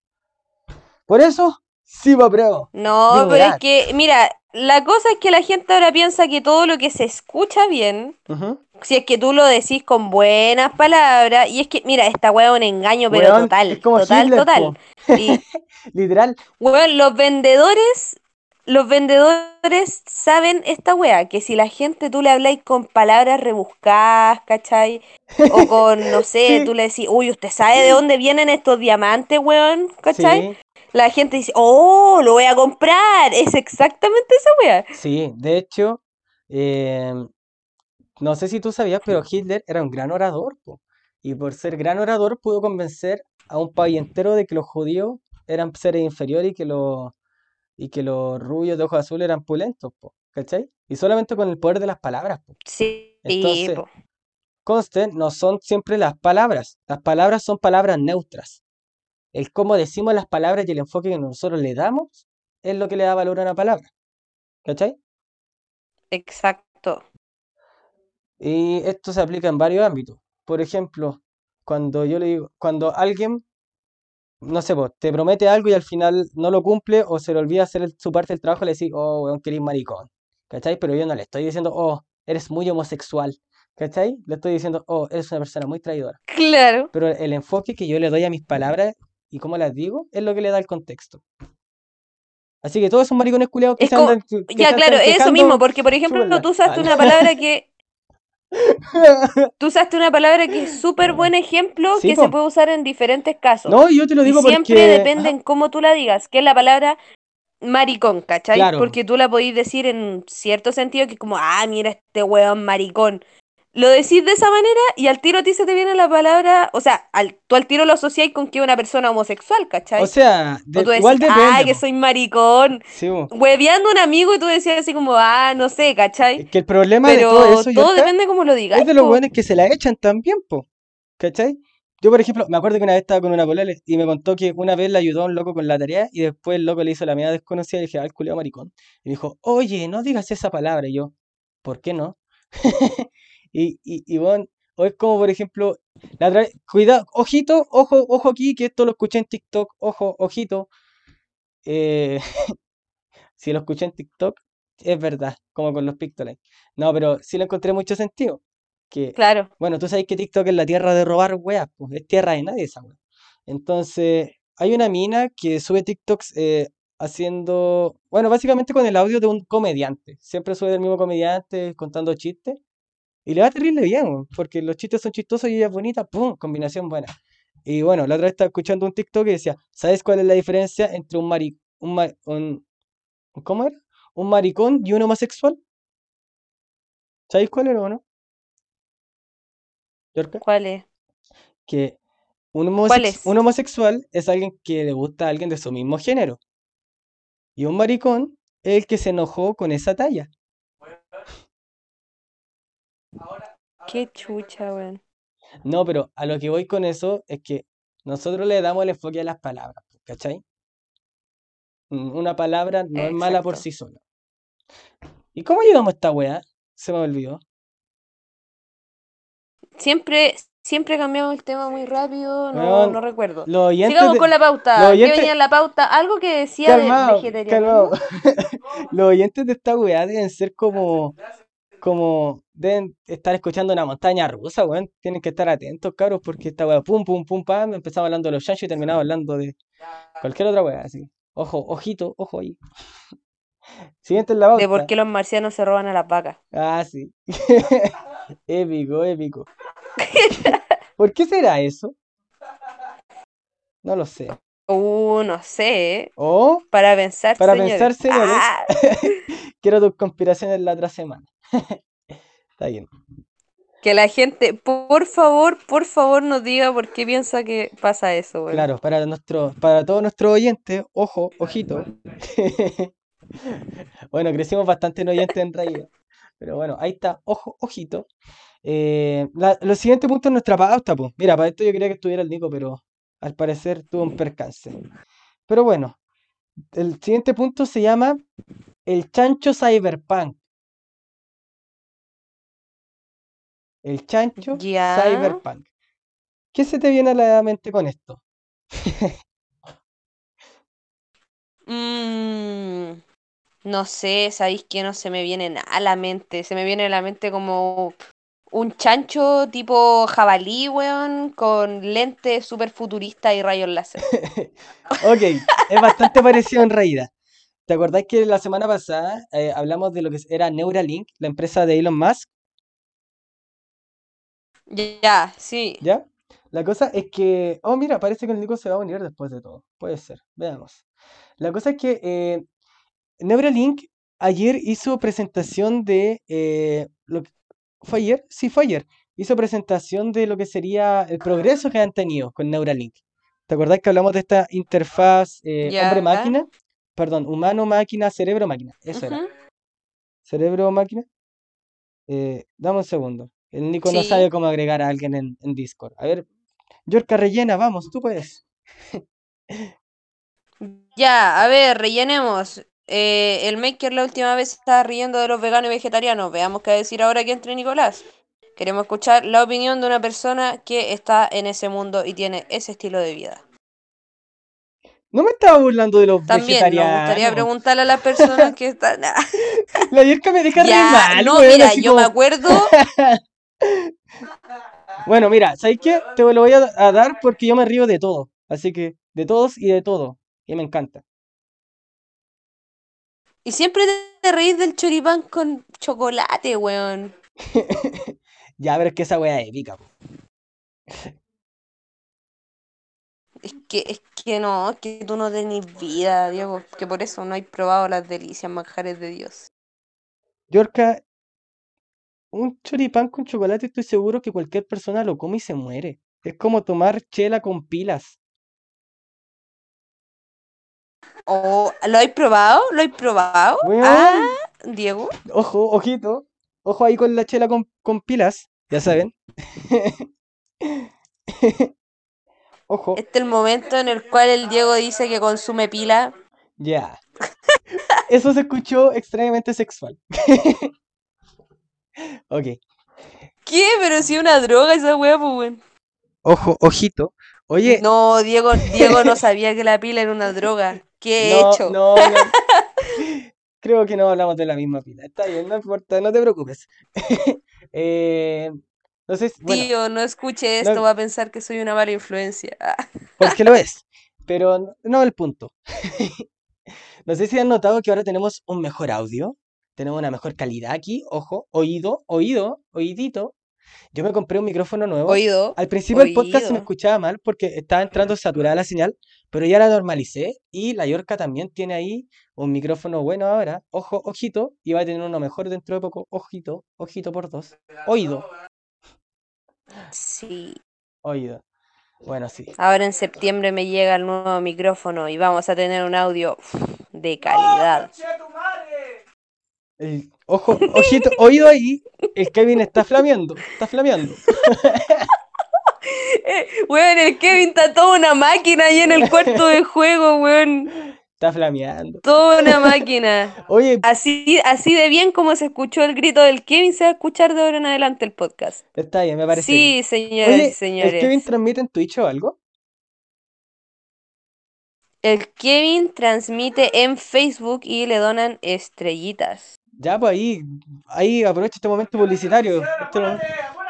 Por eso, sí va pruebo.
No, pero es
Dignidad.
que, mira, la cosa es que la gente ahora piensa que todo lo que se escucha bien,
Ujú.
si es que tú lo decís con buenas palabras, y es que, mira, esta weá es un engaño, pero
Weón, es
total,
como
total,
Hitler,
total.
po.
Y,
Literal.
weón, los vendedores, los vendedores saben esta weá, que si la gente tú le habláis con palabras rebuscadas, ¿cachai? O con, no sé,
Sí,
tú le decís, uy, ¿usted sabe de dónde vienen estos diamantes, weón? ¿Cachai?
sí,
La gente dice, oh, lo voy a comprar. Es exactamente esa weá.
sí. De hecho, eh, no sé si tú sabías, pero Hitler era un gran orador, po. Y por ser gran orador pudo convencer a un país entero de que los judíos eran seres inferiores y que los, y que los rubios de ojos azules eran pulentos, po, ¿cachai? Y solamente con el poder de las palabras, po.
Sí,
Entonces,
po.
conste, no son siempre las palabras. Las palabras son palabras neutras. El cómo decimos las palabras y el enfoque que nosotros le damos es lo que le da valor a una palabra, ¿cachai?
Exacto.
Y esto se aplica en varios ámbitos. Por ejemplo, cuando yo le digo, cuando alguien, no sé, vos, te promete algo y al final no lo cumple o se le olvida hacer el- su parte del trabajo, le decís, oh, weón, que eres maricón. ¿Cachai? Pero yo no le estoy diciendo, oh, eres muy homosexual. ¿Cachai? Le estoy diciendo, oh, eres una persona muy traidora.
Claro.
Pero el enfoque que yo le doy a mis palabras y cómo las digo es lo que le da el contexto. Así que todos esos maricones culiados que
Es
se
como,
andan, que
ya,
se
claro,
andan
eso mismo,
quejando,
porque por ejemplo,
chúpenla.
tú
Ah,
usaste
no.
una palabra que, tú usaste una palabra que es súper buen ejemplo
Sí,
que se
pues.
puede usar en diferentes casos.
No, y yo te lo
Y
digo
siempre
porque,
depende
ajá,
en cómo tú la digas, que es la palabra maricón, ¿cachai?
claro,
Porque tú la podís decir en cierto sentido que es como, ah, mira este weón maricón. Lo decís de esa manera y al tiro a ti se te viene la palabra, o sea, al, tú al tiro lo asociáis con que es una persona homosexual,
o
¿cachai?
sea,
O
de-
tú
igual
decís, ah,
depende,
que
po.
soy maricón.
Sí, po.
Hueveando a un amigo y tú decías así como, ah, no sé, ¿cachai?
Es que el problema de todo
Pero
eso,
todo
Yorka,
depende de cómo lo
es
digáis,
de los
po.
buenos que se la echan también, po. ¿Cachai? Yo, por ejemplo, me acuerdo que una vez estaba con una polola y me contó que una vez le ayudó a un loco con la tarea y después el loco le hizo la media desconocida y dije, ah, el culiao maricón. Y me dijo, oye, no digas esa palabra. Y yo, ¿por qué no? Y, y, y bueno, o es como, por ejemplo, la otra vez- cuidado, ojito, ojo, ojo aquí, que esto lo escuché en TikTok, ojo, ojito. eh, si lo escuché en TikTok, es verdad, como con los Pictoline. No, pero sí le encontré mucho sentido. Que,
Claro.
bueno, tú sabes que TikTok es la tierra de robar weas, pues es tierra de nadie esa wea. Entonces, hay una mina que sube TikToks eh, haciendo, bueno, básicamente con el audio de un comediante. Siempre sube del mismo comediante contando chistes. Y le va terrible bien, weón, porque los chistes son chistosos y ella es bonita, ¡pum! Combinación buena. Y bueno, la otra vez estaba escuchando un TikTok que decía, ¿sabes cuál es la diferencia entre un mari, un, ma- un ¿Cómo era? Un maricón y un homosexual. ¿Sabéis cuál era o no, Yorka?
¿Cuál es?
Que un,
¿Cuál
homosex- un
es?
homosexual es alguien que le gusta a alguien de su mismo género. Y un maricón es el que se enojó con esa talla.
Qué chucha, weón.
No, pero a lo que voy con eso es que nosotros le damos el enfoque a las palabras, ¿cachai? Mm, Una palabra no es mala por
Exacto.
sí sola. ¿Y cómo llegamos a esta weá? Se me olvidó.
Siempre, siempre cambiamos el tema muy rápido, no,
Weón,
no recuerdo.
los oyentes
Sigamos con
de.
la
Los
pauta. ¿Qué venía
oyentes.
en la pauta? Algo que decía de
Calmado, calmado.
vegetarianismo.
Los oyentes de esta weá deben ser como. Como. Deben estar escuchando una montaña rusa, weón. Tienen que estar atentos, cabros, porque esta weá, pum, pum, pum, pam. Empezamos hablando de los chanchos y terminamos hablando de cualquier otra weá, así. Ojo, ojito, ojo ahí. Siguiente en la
De por
pauta.
qué los marcianos se roban a las vacas.
Ah, sí. Épico, épico. ¿Por qué será eso? No lo sé.
Uh, no sé.
O,
Para pensar,
para
señores.
pensar, señores,
¡Ah!
quiero tus conspiraciones la otra semana. Está bien.
Que la gente, por favor, por favor, nos diga por qué piensa que pasa eso, weón.
Claro, para nuestro, para todos nuestros oyentes, ojo, ojito. Bueno, crecimos bastante en oyentes en realidad. Pero bueno, ahí está, ojo, ojito. Eh, la- los siguientes puntos en nuestra pauta, pues. Mira, para esto yo quería que estuviera el Nico, pero al parecer tuvo un percance. Pero bueno, el siguiente punto se llama el chancho cyberpunk. El chancho
Ya.
cyberpunk. ¿Qué se te viene a la mente con esto?
Mm, no sé, sabéis que no se me viene nada a la mente. Se me viene a la mente como un chancho tipo jabalí, weón, con lentes súper futuristas y rayos láser.
Ok, es bastante parecido en realidad. ¿Te acordás que la semana pasada eh, hablamos de lo que era Neuralink, la empresa de Elon Musk?
Ya, sí.
¿Ya? La cosa es que. Oh, mira, parece que el Nico se va a unir después de todo. Puede ser, veamos. La cosa es que eh, Neuralink ayer hizo presentación de. eh, lo que- ¿Fue ayer? Sí, fue ayer. Hizo presentación de lo que sería el progreso que han tenido con Neuralink. ¿Te acordás que hablamos de esta interfaz eh,
Ya.
hombre-máquina? Perdón, humano-máquina, cerebro-máquina. Eso era.
Ujú.
Cerebro-máquina. Eh, dame un segundo. El Nico no sabe
Sí.
cómo agregar a alguien en, en Discord. A ver, Yorka rellena, vamos, tú puedes.
Ya, a ver, rellenemos. Eh, el Maker la última vez estaba riendo de los veganos y vegetarianos. Veamos qué va a decir ahora que entre Nicolás. Queremos escuchar la opinión de una persona que está en ese mundo y tiene ese estilo de vida.
No me estaba burlando de los
También nos gustaría
vegetarianos.
preguntarle a las personas que están...
La Yorka me deja re
Ya,
mal,
no,
weón,
mira,
así
yo me
como.
acuerdo.
Bueno, mira, ¿sabes qué? Te lo voy a, a dar porque yo me río de todo. Así que, de todos y de todo. Y me encanta.
Y siempre te reís del choripán con chocolate, weón.
Ya, pero es que esa weá es épica, po.
Es que, es que no, es que tú no tenés vida, Diego. Que por eso no hay probado las delicias manjares de Dios.
Yorka, un choripán con chocolate, estoy seguro que cualquier persona lo come y se muere. Es como tomar chela con pilas.
¿O lo hay probado? ¿Lo hay probado? Ah,
Weón,
Diego.
ojo, ojito. Ojo ahí con la chela con, con pilas. Ya saben. Ojo.
Este es el momento en el cual el Diego dice que consume pila.
Ya. Eso se escuchó extrañamente sexual. Ok.
¿Qué? Pero si una droga esa weá, pues, weón.
Ojo, ojito. Oye.
No, Diego, Diego no sabía que la pila era una droga. ¿Qué he
No,
hecho?
no, no. Creo que no hablamos de la misma pila. Está bien, no importa, no te preocupes. Eh, entonces, bueno,
Tío, no escuche esto,
no,
va a pensar que soy una mala influencia. Ah.
porque lo es. Pero no, no el punto. No sé si han notado que ahora tenemos un mejor audio. Tenemos una mejor calidad aquí. Ojo, oído, oído, oídito. Yo me compré un micrófono nuevo.
Oído,
Al principio el podcast se me
oído.
escuchaba mal porque estaba entrando saturada la señal, pero ya la normalicé y la Yorka también tiene ahí un micrófono bueno ahora. Ojo, ojito, y va a tener uno mejor dentro de poco. Ojito, ojito por dos. Oído,
Sí.
oído. Bueno, sí.
Ahora en septiembre me llega el nuevo micrófono y vamos a tener un audio uf, de calidad.
El- ojo, ojito, oído ahí. El Kevin está flameando, está flameando.
Eh, weón, el Kevin está toda una máquina ahí en el cuarto de juego, weón.
Está flameando.
Toda una máquina.
Oye,
Así, así de bien como se escuchó el grito del Kevin, se va a escuchar de ahora en adelante el podcast.
está bien, me parece bien.
Sí, señoras y
Oye, ¿el Kevin
señores.
transmite en Twitch o algo?
El Kevin transmite en Facebook y le donan estrellitas.
Ya, pues ahí, ahí aprovecho este momento publicitario. Este momento.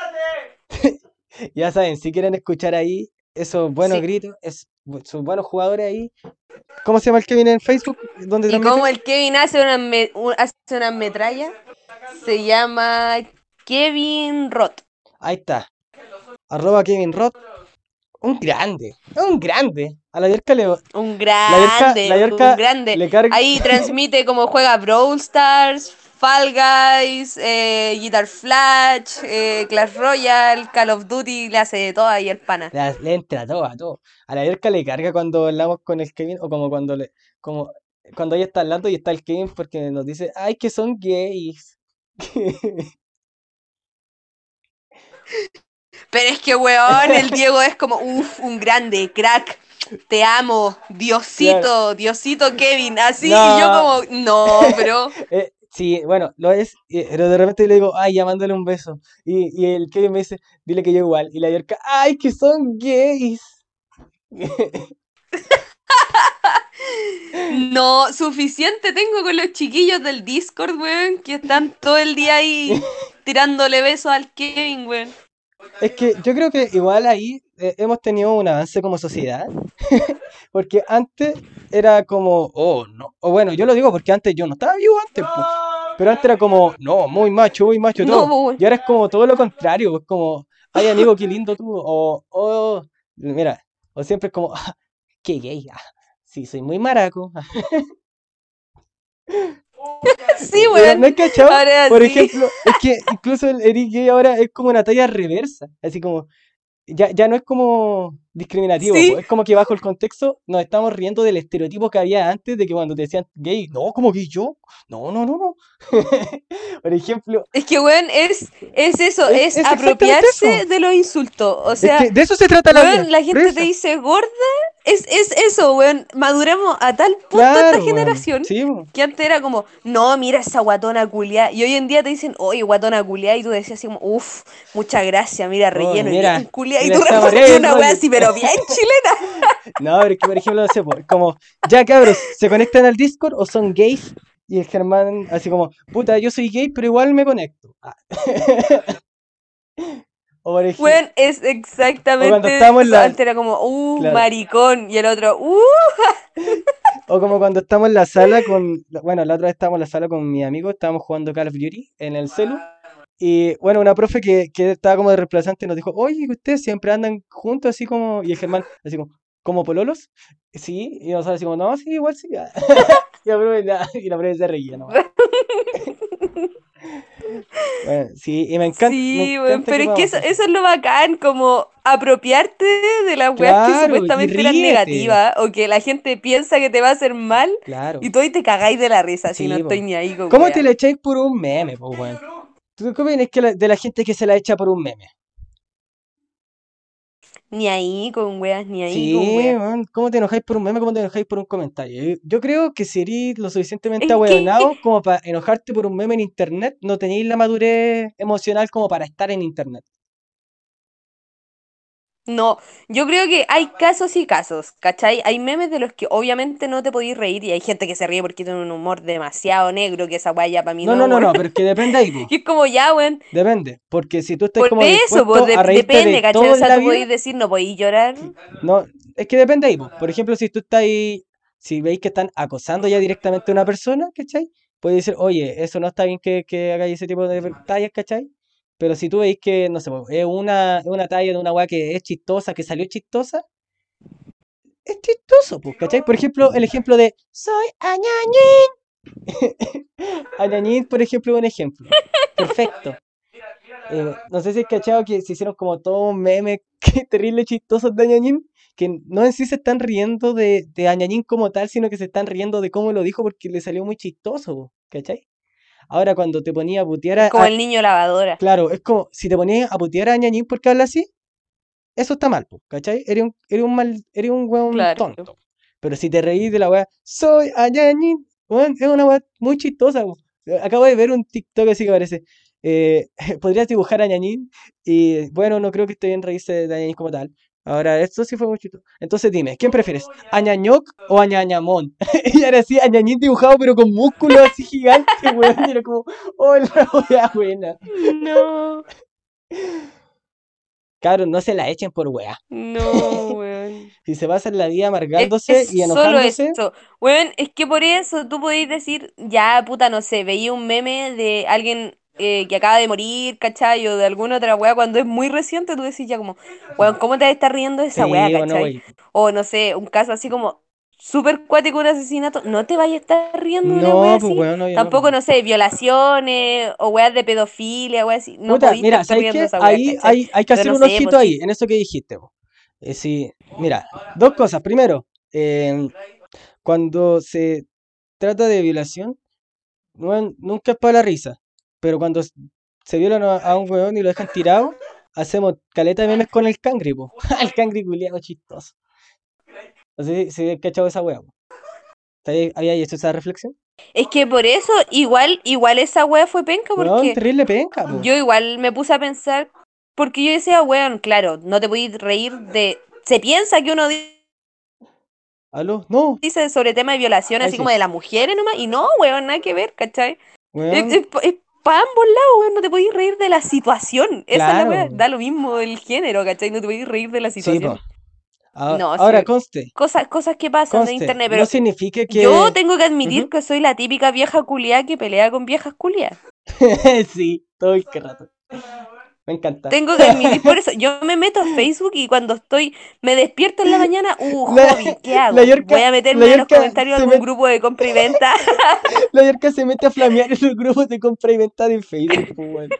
Ya saben, si quieren escuchar ahí esos buenos
Sí.
gritos, es- esos buenos jugadores ahí. ¿Cómo se llama el Kevin en Facebook? ¿Dónde
Y
transmite?
como el Kevin hace una, me- un- hace una metralla, se llama Kevin Roth.
Ahí está. Arroba Kevin Roth. Un grande. Es un grande. A la Yerka le.
Un
La Yerka,
grande,
la
un
Yerka
grande.
le carga.
Ahí transmite como juega Brawl Stars, Fall Guys, eh, Guitar Flash, eh, Clash Royale, Call of Duty, le hace de todo ahí el pana.
Le, le entra a todo, a todo. A la Yerka le carga cuando hablamos con el Kevin. O como cuando le. Como cuando ella está hablando y está el Kevin porque nos dice, ay, que son gays.
Pero es que, weón, el Diego es como, uff, un grande, crack. Te amo,
Claro.
Diosito, Diosito Kevin, así, y yo
No.
como, no, bro.
Eh, sí, bueno, lo es, y- pero de repente le digo, ay, llamándole un beso. Y, y el Kevin me dice, dile que yo igual. Y la Yorka, ay, que son gays.
No, suficiente tengo con los chiquillos del Discord, weón, que están todo el día ahí tirándole besos al Kevin, weón.
Es que yo creo que igual ahí eh, hemos tenido un avance como sociedad, porque antes era como, oh, no, o bueno, yo lo digo porque antes yo no estaba vivo antes, po. Pero antes era como, no, muy macho, muy macho
No,
todo.
po, weón.
Y ahora es como todo lo contrario, es como, ay, amigo, qué lindo tú, o, oh, mira, o siempre es como, "Ah, qué gay, ah, sí, soy muy maraco".
Sí,
Pero no
weón.
hay cachado,
Ahora
por
sí.
ejemplo, es que incluso el Eric Gay ahora es como una talla reversa, así como, ya, ya no es como discriminativo, po,
Sí.
es como que bajo el contexto nos estamos riendo del estereotipo que había antes de que cuando te decían gay, no, como gay yo, no, no, no, no. Por ejemplo,
Es que, weón, es, es eso,
es,
es
es exactamente eso.
apropiarse de los insultos. O
Es
sea,
que de eso se trata la vida,
weón, la gente te
risa.
dice gorda. Es, es eso, weón. Maduramos a tal punto esta
Claro, weón.
generación
Sí, po.
que antes era como, no, mira esa guatona culiá. Y hoy en día te dicen, oye, guatona culiá. Y tú decías así como, uff, muchas gracias, mira,
Oh,
relleno bien
mira,
culiá. Y
mira
tú
esta María
respondías
del
una wea
rollo.
así, pero bien chilena.
No, pero es que por ejemplo, no sé, po, es como, ya cabros, ¿se conectan al Discord o son gays? Y el Germán así como, puta, yo soy gay, pero igual me conecto. Ah. O por ejemplo,
Weón, es
o cuando
exactamente
estamos en
eso.
la,
Antes era como, uh,
claro,
maricón. Y el otro, uh.
o como cuando estamos en la sala con, bueno, la otra vez estábamos en la sala con mi amigo, estábamos jugando Call of Duty en el celu. Y bueno, una profe que, que estaba como de reemplazante nos dijo, oye, que ustedes siempre andan juntos así como, y el Germán, así como, ¿como pololos? Sí, y nosotros así como, no, sí, igual sí. Y la profe, ya- y la profe se reía nomás. Bueno, sí, y me encanta, me
Sí, weón,
encanta que
pero es que
podamos
eso,
hacer eso.
eso es lo bacán, como apropiarte de las weas que
Claro, y
supuestamente eran
ríete.
negativas o que la gente piensa que te va a hacer mal
Claro,
y tú ahí te cagáis de la risa si no
sí,
estoy
po.
ni ahí con
¿Cómo te
wea.
le echáis por un meme, po, weón? ¿Tú qué opinas que la- de la gente que se la echa por un meme?
Ni ahí con weas, ni ahí con
Sí,
weas.
weón, ¿cómo te enojáis por un meme? ¿Cómo te enojáis por un comentario? Yo, yo creo que si eres lo suficientemente
Es que,
ahueonado como para enojarte por un meme en internet, no tenéis la madurez emocional como para estar en internet.
no, yo creo que hay casos y casos, ¿cachai? Hay memes de los que obviamente no te podéis reír y hay gente que se ríe porque tiene un humor demasiado negro, que esa wea ya para mí
No,
no
no,
es
no,
humor.
no, pero es que depende ahí, po.
Que es como ya, weón.
Depende. Porque si tú estás
Por
como
eso, pues
dispuesto
de-
a reírte de
depende, ¿cachai?
todo
O
en
sea,
la
tú
vida,
podéis decir, no podéis llorar.
no, es que depende ahí, po. Por ejemplo, si tú estás ahí, si veis que están acosando ya directamente a una persona, ¿cachai? Puedes decir, oye, eso no está bien que, que hagáis ese tipo de tallas, ¿cachai? pero si tú veis que, no sé, po, es una, es una talla de una weá que es chistosa, que salió chistosa, es chistoso, pues, ¿cachai? Por ejemplo, el ejemplo de soy Añañín. Añañín, por ejemplo, es un ejemplo. Perfecto. Eh, no sé si es cachado que se hicieron como todo un meme que terrible chistosos de Añañín, que no en sí se están riendo de, de Añañín como tal, sino que se están riendo de cómo lo dijo porque le salió muy chistoso, po, ¿cachai? Ahora cuando te ponía a putear
Es
a,
como
a-
el niño lavadora.
claro, es como si te ponías a putear a Añañín porque habla así, eso está mal, po, ¿cachai? Eres un, eres un mal, eres un weón
Claro.
tonto. Pero si te reís de la weá, soy Añañín, weón, es una weá muy chistosa, po. Acabo de ver un TikTok así que parece. eh, podrías dibujar a Ñañín y bueno, no creo que esté bien reírse de Ñañín como tal. Ahora, esto sí fue muy chistoso. Entonces dime, ¿quién prefieres? ¿A Ñañoc o a Ñañamón? Y ahora sí, a Ñañín dibujado pero con músculos así gigantes, weón. Y era como, oh, la weá buena.
No,
Claro, no se la echen por weá.
no, weón.
Si se pasan la vida
Es
amargándose
es
y
solo
enojándose,
eso. Weón, es que por eso tú podéis decir, ya, puta, no sé, veía un meme de alguien eh, que acaba de morir, ¿cachai? O de alguna otra weá, cuando es muy reciente, tú decís ya como, weón, ¿cómo te vas a estar riendo de esa weá,
sí o no,
¿cachai?
wey.
O no sé, un caso así como súper cuático, un asesinato, no te vayas a estar riendo de una weá
No, pues
así.
weón, no, yo no, pues.
Tampoco, no sé, violaciones o weas de pedofilia, weas así. No
Puta,
podís
mira,
estarte
¿sabes
riendo de
qué?
esa weá,
Ahí
¿cachai?
hay, hay que
Pero
hacer
no
un
sé,
ojito
pues
ahí,
sí.
en eso que dijiste, po. Eh, sí, mira, dos cosas. Primero, eh, cuando se trata de violación, weón, nunca es para la risa. Pero cuando s- se violan a, a un weón y lo dejan tirado, hacemos caleta de memes con el cangri, po. El cangri culiado chistoso. No sé si, si he cachado esa wea, po. ¿Había había hecho esa reflexión?
Es que por eso, igual, igual esa wea fue penca,
Weón,
porque
terrible penca, po.
yo igual me puse a pensar, porque yo decía, weón, claro, no te podís reír de. Se piensa que uno di-
¿Aló? No.
dice sobre tema de violación,
Ahí
así como
sí.
de las mujeres nomás, y no, weón, nada que ver, ¿cachai? Es,
Weón,
es, para ambos lados, weón, no te podís reír de la situación. Esa es la wea,
claro.
da lo mismo el género, ¿cachai? No te podís reír de la
Sí, po.
situación.
A-
No,
Ahora
sí.
conste.
Cosas, cosas que pasan de
Conste,
internet,
no
pero
signifique
yo
que...
tengo que admitir
Ujú.
que soy la típica vieja culiá que pelea con viejas culiás.
Sí, todo el que rato. Me encanta.
Tengo que admitir por eso. Yo me meto a Facebook y cuando estoy, me despierto en la mañana, uh,
La,
hobby, ¿qué
la
hago? Voy
Yorka,
a
la
meterme a los
Yorka
comentarios de
se
algún
mete,
grupo de compra y venta.
la Yorka se mete a flamear en los grupos de compra y venta de Facebook, pues, weón.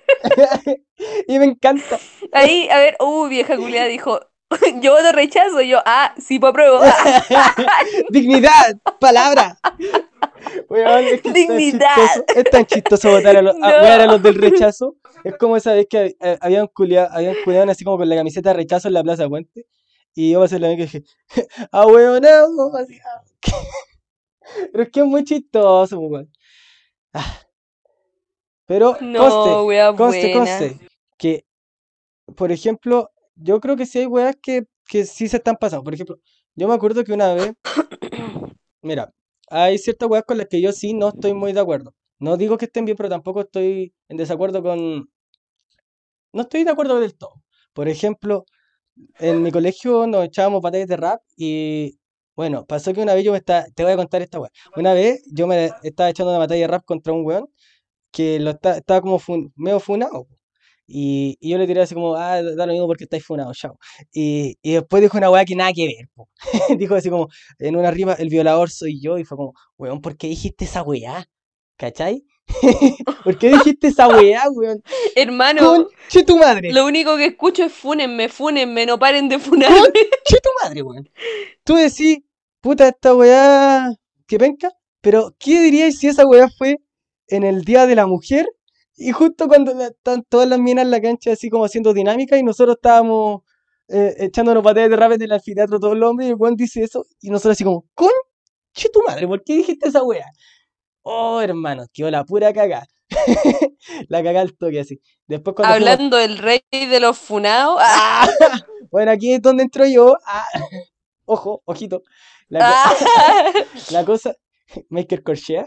Y me encanta.
Ahí, a ver, uh, vieja culiada dijo, yo voto rechazo, yo, ah, sí, pues apruebo.
Dignidad, palabra. Weón, es que es tan
Dignidad.
chistoso. Es tan chistoso votar a los, a, wear a
No.
los del rechazo. Es como esa vez que eh, había un culiado, había un culiao así como con la camiseta de rechazo en la Plaza Puente. Y yo pasé la vez que dije, ah, weón, no, así, ah. Pero es que es muy chistoso, pues, weón. Ah, pero conste,
No, wea
conste,
buena.
conste, que, por ejemplo, yo creo que sí hay weas que, que sí se están pasando. Por ejemplo, yo me acuerdo que una vez, mira, hay ciertas weas con las que yo sí no estoy muy de acuerdo. No digo que estén bien, pero tampoco estoy en desacuerdo con... No estoy de acuerdo del todo. Por ejemplo, en mi colegio nos echábamos batallas de rap y... Bueno, pasó que una vez yo me estaba... Te voy a contar esta wea. Una vez yo me estaba echando una batalla de rap contra un weón que lo está, estaba como fun- medio funado, po. Y, y yo le tiré así como, ah, da lo mismo porque estáis funado, chao. Y, y después dijo una weá que nada que ver, po. Dijo así como, en una rima, el violador soy yo. Y fue como, weón, ¿por qué dijiste esa weá? ¿Cachai? ¿Por qué dijiste esa weá, weón?
Hermano,
Conche tu madre.
lo único que escucho es fúnenme, fúnenme, no paren de funarme.
Conche tu madre, weón. Tú decís, puta, esta weá, que penca, pero ¿qué diríais si esa weá fue en el Día de la Mujer? Y justo cuando la- están todas las minas en la cancha así como haciendo dinámica y nosotros estábamos eh, echándonos patadas de rap en el anfiteatro todos los hombres y el weón dice eso y nosotros así como, conche tu madre, ¿por qué dijiste esa weá? Oh, hermano, quedó la pura cagada. La cagada al toque así. Después cuando fuimos,
Hablando del rey de los funados. Ah,
¡ah! Bueno, aquí es donde entro yo. ¡Ah! Ojo, ojito. La, co-
ah.
la cosa, Michael Corchea.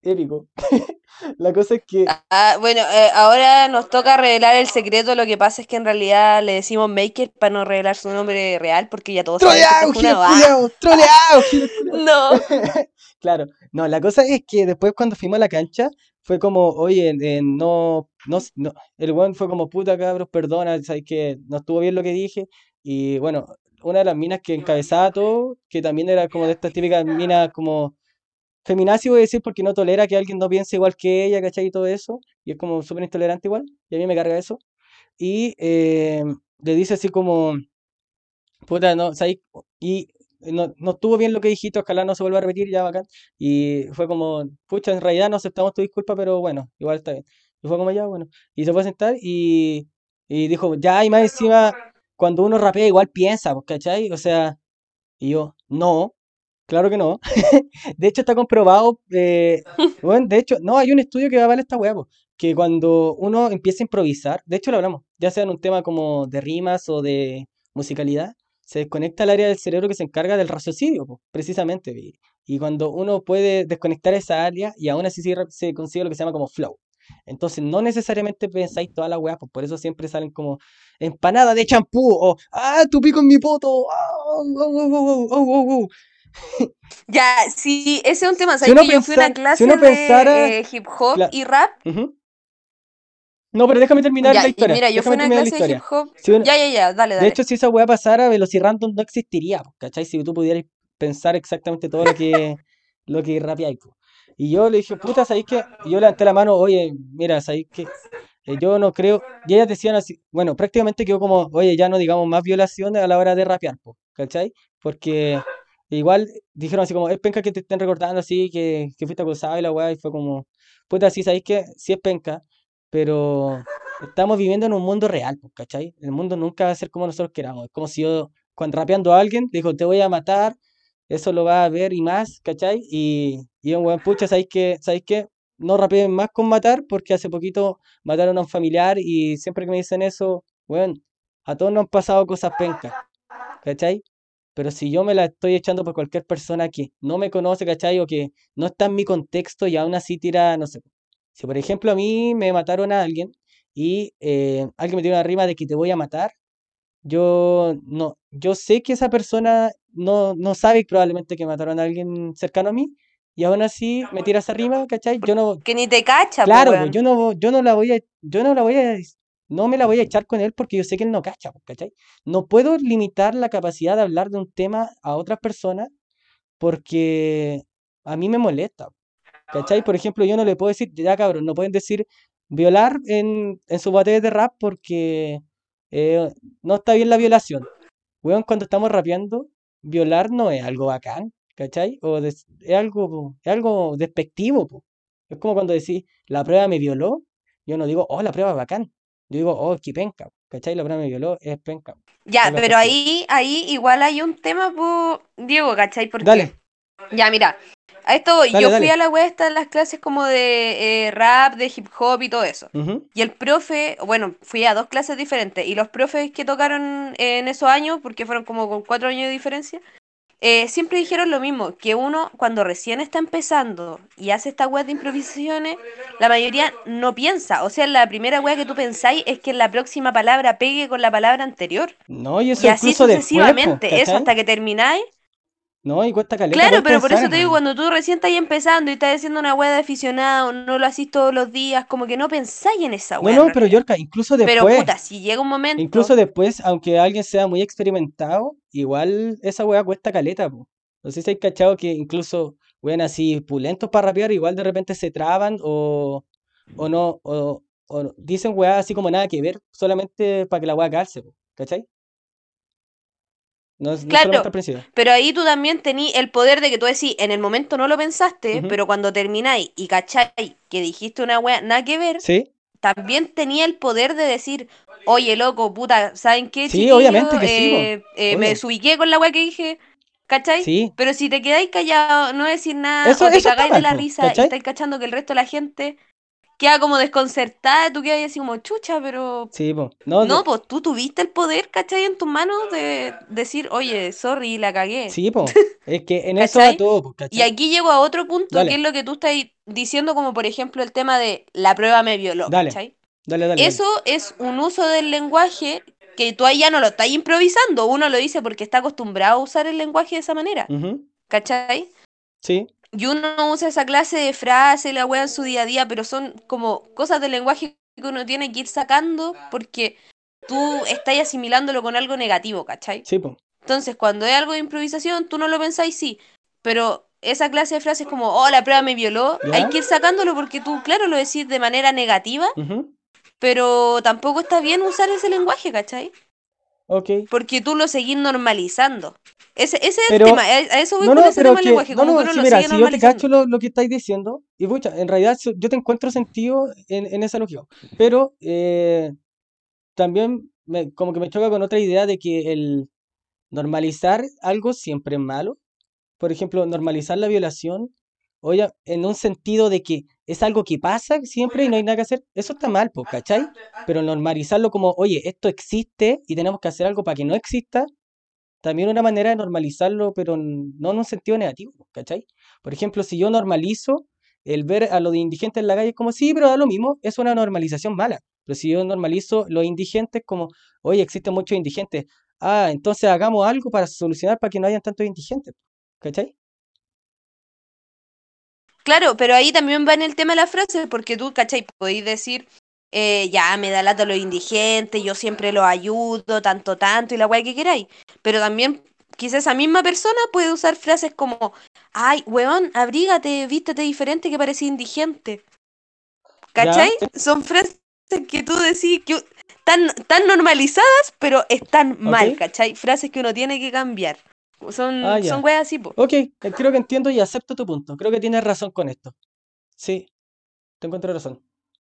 épico. La cosa es que,
Ah, bueno, eh, ahora nos toca revelar el secreto. Lo que pasa es que en realidad le decimos Maker para no revelar su nombre real, porque ya todos saben que esto
¡troleado,
es
giles
una. ¡Ah!
culiao! ¡Troleado, giles culiao!
No.
Claro, no, la cosa es que después cuando fuimos a la cancha, fue como, oye, eh, no, no, s- no, el weón fue como, puta cabros, perdona, sabes que no estuvo bien lo que dije, y bueno, una de las minas que encabezaba todo, que también era como de estas típicas minas como feminazi, voy a decir, porque no tolera que alguien no piense igual que ella, ¿cachai? Y todo eso, y es como súper intolerante igual, y a mí me carga eso, y eh, le dice así como... Puta, no, ¿sabes? Y no, no estuvo bien lo que dijiste, ojalá no se vuelva a repetir, ya bacán. Y fue como, pucha, en realidad no aceptamos tu disculpa, pero bueno, igual está bien. Y fue como, ya, bueno. Y se fue a sentar y, y dijo, ya, y más encima, cuando uno rapea, igual piensa, pues, ¿cachai? O sea, y yo, no, claro que no. De hecho, está comprobado, eh, bueno, de hecho, no, hay un estudio que va a valer esta weá, po, que cuando uno empieza a improvisar, de hecho lo hablamos, ya sea en un tema como de rimas o de musicalidad, se desconecta el área del cerebro que se encarga del raciocinio, po, precisamente. Y, y cuando uno puede desconectar esa área y aún así se, se consigue lo que se llama como flow. Entonces, no necesariamente pensáis todas las weas, pues por eso siempre salen como empanada de champú o ¡ah, tu pico en mi poto! ¡Ah, au, au, au, au, au, au, au!
Ya, sí, ese es un tema.
Si
¿Sabes
uno
que yo fui a una
pensara, si uno
clase
pensara,
de eh, hip hop
cla-
y rap?
ujú. No, pero déjame terminar
Ya,
la
y
historia,
mira, yo fui a
déjame
una
terminar la
clase de hip
historia.
hop.
Si uno-
Ya, ya, ya, dale,
de
dale.
hecho, si esa weá pasara, Velocirandom no existiría, po, ¿cachai? Si tú pudieras pensar exactamente todo lo que, lo que rapeáis, po. Y yo le dije, puta, ¿sabéis qué? Y yo levanté la mano, oye, mira, ¿sabéis qué? Eh, yo no creo, y ellas decían así, bueno, prácticamente quedó como, oye, ya no digamos más violaciones a la hora de rapear, po, ¿cachai? Porque igual dijeron así como, es penca que te estén recordando así, que, que fuiste acusado y la weá, y fue como, puta, sí, ¿sabéis qué? Sí es penca, pero estamos viviendo en un mundo real, po, ¿cachai? El mundo nunca va a ser como nosotros queramos, es como si yo, cuando rapeando a alguien, dijo, te voy a matar, eso lo va a ver y más, ¿cachai? Y, y un weón, pucha, ¿sabéis qué? ¿Sabéis qué? No rapeen más con matar, porque hace poquito mataron a un familiar y siempre que me dicen eso, bueno, a todos nos han pasado cosas pencas, ¿cachai? Pero si yo me la estoy echando por cualquier persona que no me conoce, ¿cachai? O que no está en mi contexto y aún así tira, no sé. Si por ejemplo a mí me mataron a alguien y eh, alguien me tiene una rima de que te voy a matar, yo no, yo sé que esa persona no, no sabe probablemente que mataron a alguien cercano a mí y aún así me tira esa rima, ¿cachai? Yo no,
Que ni te cacha, po,
claro, pues
weón.
yo no, yo no la voy a, yo no la voy a, no me la voy a echar con él porque yo sé que él no cacha, pues, ¿cachai? No puedo limitar la capacidad de hablar de un tema a otras personas porque a mí me molesta, ¿cachai? Por ejemplo, yo no le puedo decir, ya cabrón, no pueden decir violar en, en sus batallas de rap porque eh, no está bien la violación. Weón, cuando estamos rapeando, violar no es algo bacán, ¿cachai? O des- es algo, es algo despectivo, po. Es como cuando decís, la prueba me violó, yo no digo, oh, la prueba es bacán. Yo digo, oh, qué penca, ¿cachai? La prueba me violó, es penca.
Ya,
Algo
pero
despectivo.
ahí, ahí igual hay un tema, po, Diego, ¿cachai? Porque,
Dale,
ya, mira, a esto voy.
dale,
Yo fui a
dale.
la web esta en las clases como de eh, rap, de hip hop y todo eso.
Ujú.
Y el profe, bueno, fui a dos clases diferentes. Y los profes que tocaron en esos años, porque fueron como con cuatro años de diferencia, eh, siempre dijeron lo mismo, que uno cuando recién está empezando y hace esta web de improvisaciones, la mayoría no piensa. O sea, la primera web que tú pensáis es que la próxima palabra pegue con la palabra anterior.
No, y eso
Y así
incluso después, pues,
sucesivamente, eso
¿cachai?
hasta que termináis.
No, y cuesta caleta
Claro,
poder
pero por
pensar
eso
en
te digo,
realidad.
cuando tú recién estás empezando y estás haciendo una wea de aficionado, no lo hacís todos los días, como que no pensáis en esa
No,
wea en
no, pero
realidad.
Yorka, incluso
Pero
después,
puta, si llega un
incluso
momento.
después, aunque alguien sea muy experimentado, igual esa weá cuesta caleta, po. No sé si hay cachado que incluso, weón, así pulentos para rapear, igual de repente se traban o, o no, o, o no- dicen weá así como nada que ver, solamente para que la weá calce, po, ¿cachai? No es, no es solamente al
Claro,
principio.
pero ahí tú también tení el poder de que tú decís, en el momento no lo pensaste,
Ujú.
pero cuando termináis y cacháis que dijiste una wea nada que ver,
Sí,
también tenía el poder de decir, oye, loco, puta, ¿saben qué,
sí, obviamente
chiquillo?
que sí, po,
Eh, eh, me
obvio.
desubiqué con la weá que dije, ¿cachai?
Sí,
Pero si te quedáis callado, no decir nada,
eso,
o te
eso está
cagáis de
mal,
la
po,
risa y
¿cachai?
estáis cachando que el resto de la gente, queda como desconcertada, tú quedas así como chucha, pero
Sí, po. No,
no,
de-
pues tú tuviste el poder, ¿cachai? En tus manos de decir, oye, sorry, la cagué,
sí, po. Es que en eso va
¿cachai?
todo, po,
Y
¿cachai?
aquí llego a otro punto, que
Dale,
es lo que tú estás diciendo, como por ejemplo el tema de la prueba me violó,
dale,
¿cachai?
dale, dale, dale.
Eso es un uso del lenguaje que tú ahí ya no lo estás improvisando, uno lo dice porque está acostumbrado a usar el lenguaje de esa manera,
Ujú,
¿cachai?
sí,
Y uno usa esa clase de frase, la wea en su día a día, pero son como cosas del lenguaje que uno tiene que ir sacando porque tú estás asimilándolo con algo negativo, ¿cachai?
sí, po.
Entonces, cuando es algo de improvisación, tú no lo pensáis, sí, pero esa clase de frases como, oh, la prueba me violó, hay
¿Ya?
que ir sacándolo porque tú, claro, lo decís de manera negativa,
Ujú,
pero tampoco está bien usar ese lenguaje, ¿cachai?
ok.
Porque tú lo seguís normalizando. Ese, ese es el tema,
Pero,
a, a eso voy
no,
con
no,
ese
pero
tema del
que,
lenguaje,
no,
como que
no,
uno
sí,
lo
mira,
sigue
si yo te
normalizando.
cacho lo, lo que estáis diciendo, y pucha, en realidad so- yo te encuentro sentido en, en esa lógica, pero eh, también me, como que me choca con otra idea de que el normalizar algo siempre es malo. Por ejemplo, normalizar la violación, oye, en un sentido de que es algo que pasa siempre y no hay nada que hacer, eso está mal, pues, ¿cachai? Pero normalizarlo como, oye, esto existe y tenemos que hacer algo para que no exista, también una manera de normalizarlo, pero n- no en un sentido negativo, ¿cachai? Por ejemplo, si yo normalizo el ver a los indigentes en la calle como, sí, pero da lo mismo, es una normalización mala. Pero si yo normalizo los indigentes como, oye, existen muchos indigentes, ah, entonces hagamos algo para solucionar para que no hayan tantos indigentes, ¿cachai?
Claro, pero ahí también va en el tema de la frase, porque tú, ¿cachai? Podéis decir, eh, ya, me da lata los indigentes, yo siempre los ayudo, tanto, tanto, y la weá que queráis. Pero también, quizás esa misma persona puede usar frases como, ay, weón, abrígate, vístete diferente que parecía indigente.
¿Ya?
¿Cachai? Son frases que tú decís que tan, tan normalizadas, pero están
¿Ok?
mal, ¿cachai? Frases que uno tiene que cambiar.
Ah,
Son, son
ya.
weas así, po.
Ok, eh, creo que entiendo y acepto tu punto. Creo que tienes razón con esto. Sí, te encuentro razón.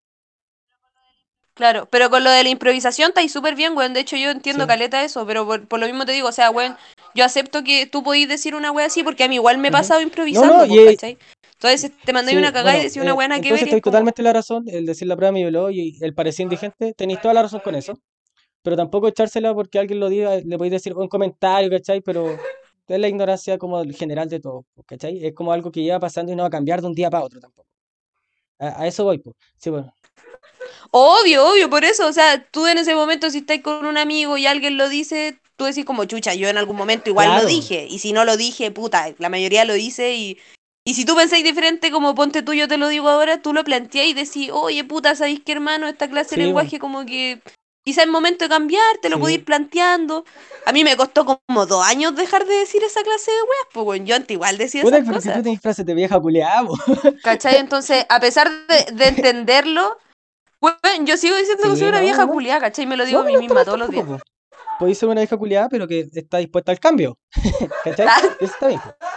Claro, pero con lo de la improvisación está ahí súper bien, weón. De hecho, yo entiendo
Sí.
caleta eso, pero por, por lo mismo te digo, o sea, weón, yo acepto que tú podís decir una wea así porque a mí igual me he
Ujú.
pasado
No, no,
improvisando,
y
pues,
eh,
¿cachai? Entonces te mandáis
sí,
una cagada y
bueno,
decís una
eh,
wea nada que ver
entonces
y es
estoy
como,
totalmente la razón. El decir la prueba me violó y el parecer indigente, tenéis toda la razón con eso. Pero tampoco echársela porque alguien lo diga, le podéis decir un comentario, ¿cachai? Pero es la ignorancia como el general de todo, pues, ¿cachai? Es como algo que lleva pasando y no va a cambiar de un día para otro tampoco. A, a eso voy, pues. Sí, bueno.
obvio, obvio, por eso, o sea, tú en ese momento si estás con un amigo y alguien lo dice, tú decís como chucha, yo en algún momento igual lo
Claro,
dije, y si no lo dije, puta, la mayoría lo dice y, y si tú pensáis diferente, como ponte tú, yo te lo digo ahora, tú lo planteás y decís, oye, puta, ¿sabéis qué, hermano? Esta clase de
sí, bueno,
lenguaje como que quizá es momento de cambiar, te lo podéis
sí.
ir planteando. A mí me costó como dos años dejar de decir esa clase de weas, pues bueno, yo antes igual decía
Puta,
esas
pero que tú
cosas.
tenés frases de vieja culiada, po.
¿Cachai? Entonces, a pesar de, de entenderlo, bueno, yo sigo diciendo que soy
Sí,
una
no, no,
vieja
no.
culiada, ¿cachai? Me lo digo
No,
a mí
no está mal
misma todos los
tampoco,
días.
po. Podéis ser una vieja culiada, pero que está dispuesta al cambio. ¿Cachai? Eso está bien, po.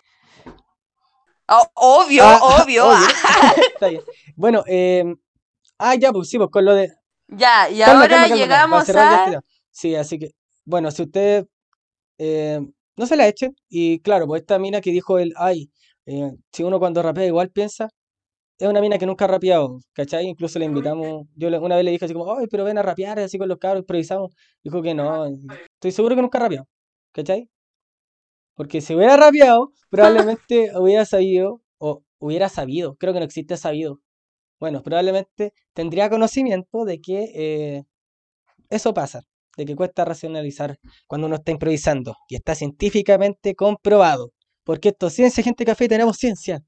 O- obvio,
Ah,
obvio.
obvio. Está bien. Bueno, eh, ah, ya, pues sí, pues con lo de.
Ya, y
Calma, calma,
ahora
calma, calma. Para
llegamos
cerrar ya este
a...
tema. Sí, así que, bueno, si usted eh, no se la echen, y claro, pues esta mina que dijo él, ay, eh, si uno cuando rapea igual piensa, es una mina que nunca ha rapeado, ¿cachai? Incluso le invitamos, yo le- una vez le dije así como, ay, pero ven a rapear así con los cabros, improvisamos. Dijo que no, estoy seguro que nunca ha rapeado, ¿cachai? Porque si hubiera rapeado, probablemente hubiera sabido, o hubiera sabido, creo que no existe sabido. Bueno, probablemente tendría conocimiento de que eh, eso pasa, de que cuesta racionalizar cuando uno está improvisando, y está científicamente comprobado. Porque esto es ciencia, gente café, tenemos ciencia.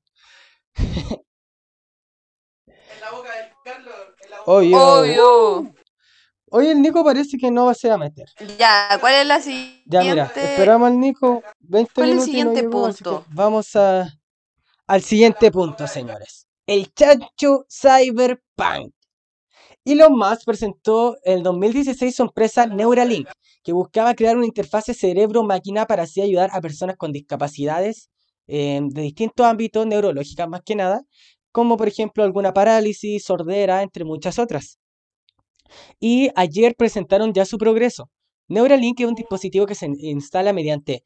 Obvio.
Obvio.
¡Uh! Hoy el Nico parece que no se va a meter.
Ya, ¿cuál es la
Ya mira,
siguiente?
esperamos al Nico veinte
¿Cuál es el
minutos y no
siguiente
llegó, así que
punto?
vamos a, al siguiente punto, señores. El chancho cyberpunk. Elon Musk presentó en el dos mil dieciséis su empresa Neuralink, que buscaba crear una interfase cerebro-máquina para así ayudar a personas con discapacidades eh, de distintos ámbitos neurológicas más que nada, como por ejemplo alguna parálisis, sordera, entre muchas otras. Y ayer presentaron ya su progreso. Neuralink es un dispositivo que se instala mediante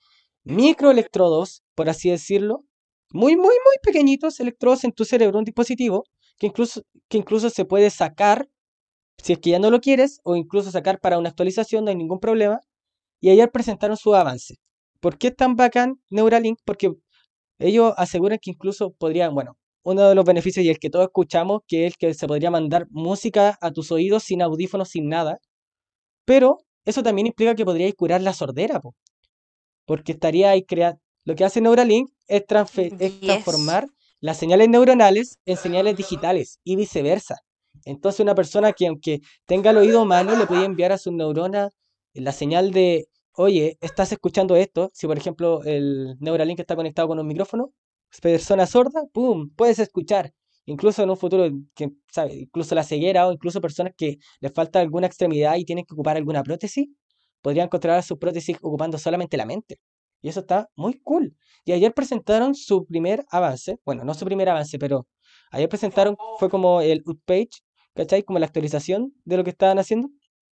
microelectrodos, por así decirlo, muy, muy, muy pequeñitos electrodos en tu cerebro, un dispositivo que incluso, que incluso se puede sacar si es que ya no lo quieres, o incluso sacar para una actualización, no hay ningún problema. Y ayer presentaron su avance. ¿Por qué es tan bacán Neuralink? Porque ellos aseguran que incluso podrían, bueno, uno de los beneficios y el que todos escuchamos, que es que se podría mandar música a tus oídos sin audífonos, sin nada. Pero eso también implica que podríais curar la sordera, po, porque estaría ahí creando... Lo que hace Neuralink es, transfe- es
Yes.
transformar las señales neuronales en señales digitales y viceversa. Entonces una persona que aunque tenga el oído malo le puede enviar a sus neuronas la señal de, oye, estás escuchando esto. Si por ejemplo el Neuralink está conectado con un micrófono, persona sorda, ¡pum!, puedes escuchar. Incluso en un futuro, que, ¿sabe? Incluso la ceguera o incluso personas que les falta alguna extremidad y tienen que ocupar alguna prótesis, podrían controlar sus prótesis ocupando solamente la mente. Y eso está muy cool. Y ayer presentaron su primer avance. Bueno, no su primer avance, pero ayer presentaron, fue como el update, ¿cachai? Como la actualización de lo que estaban haciendo.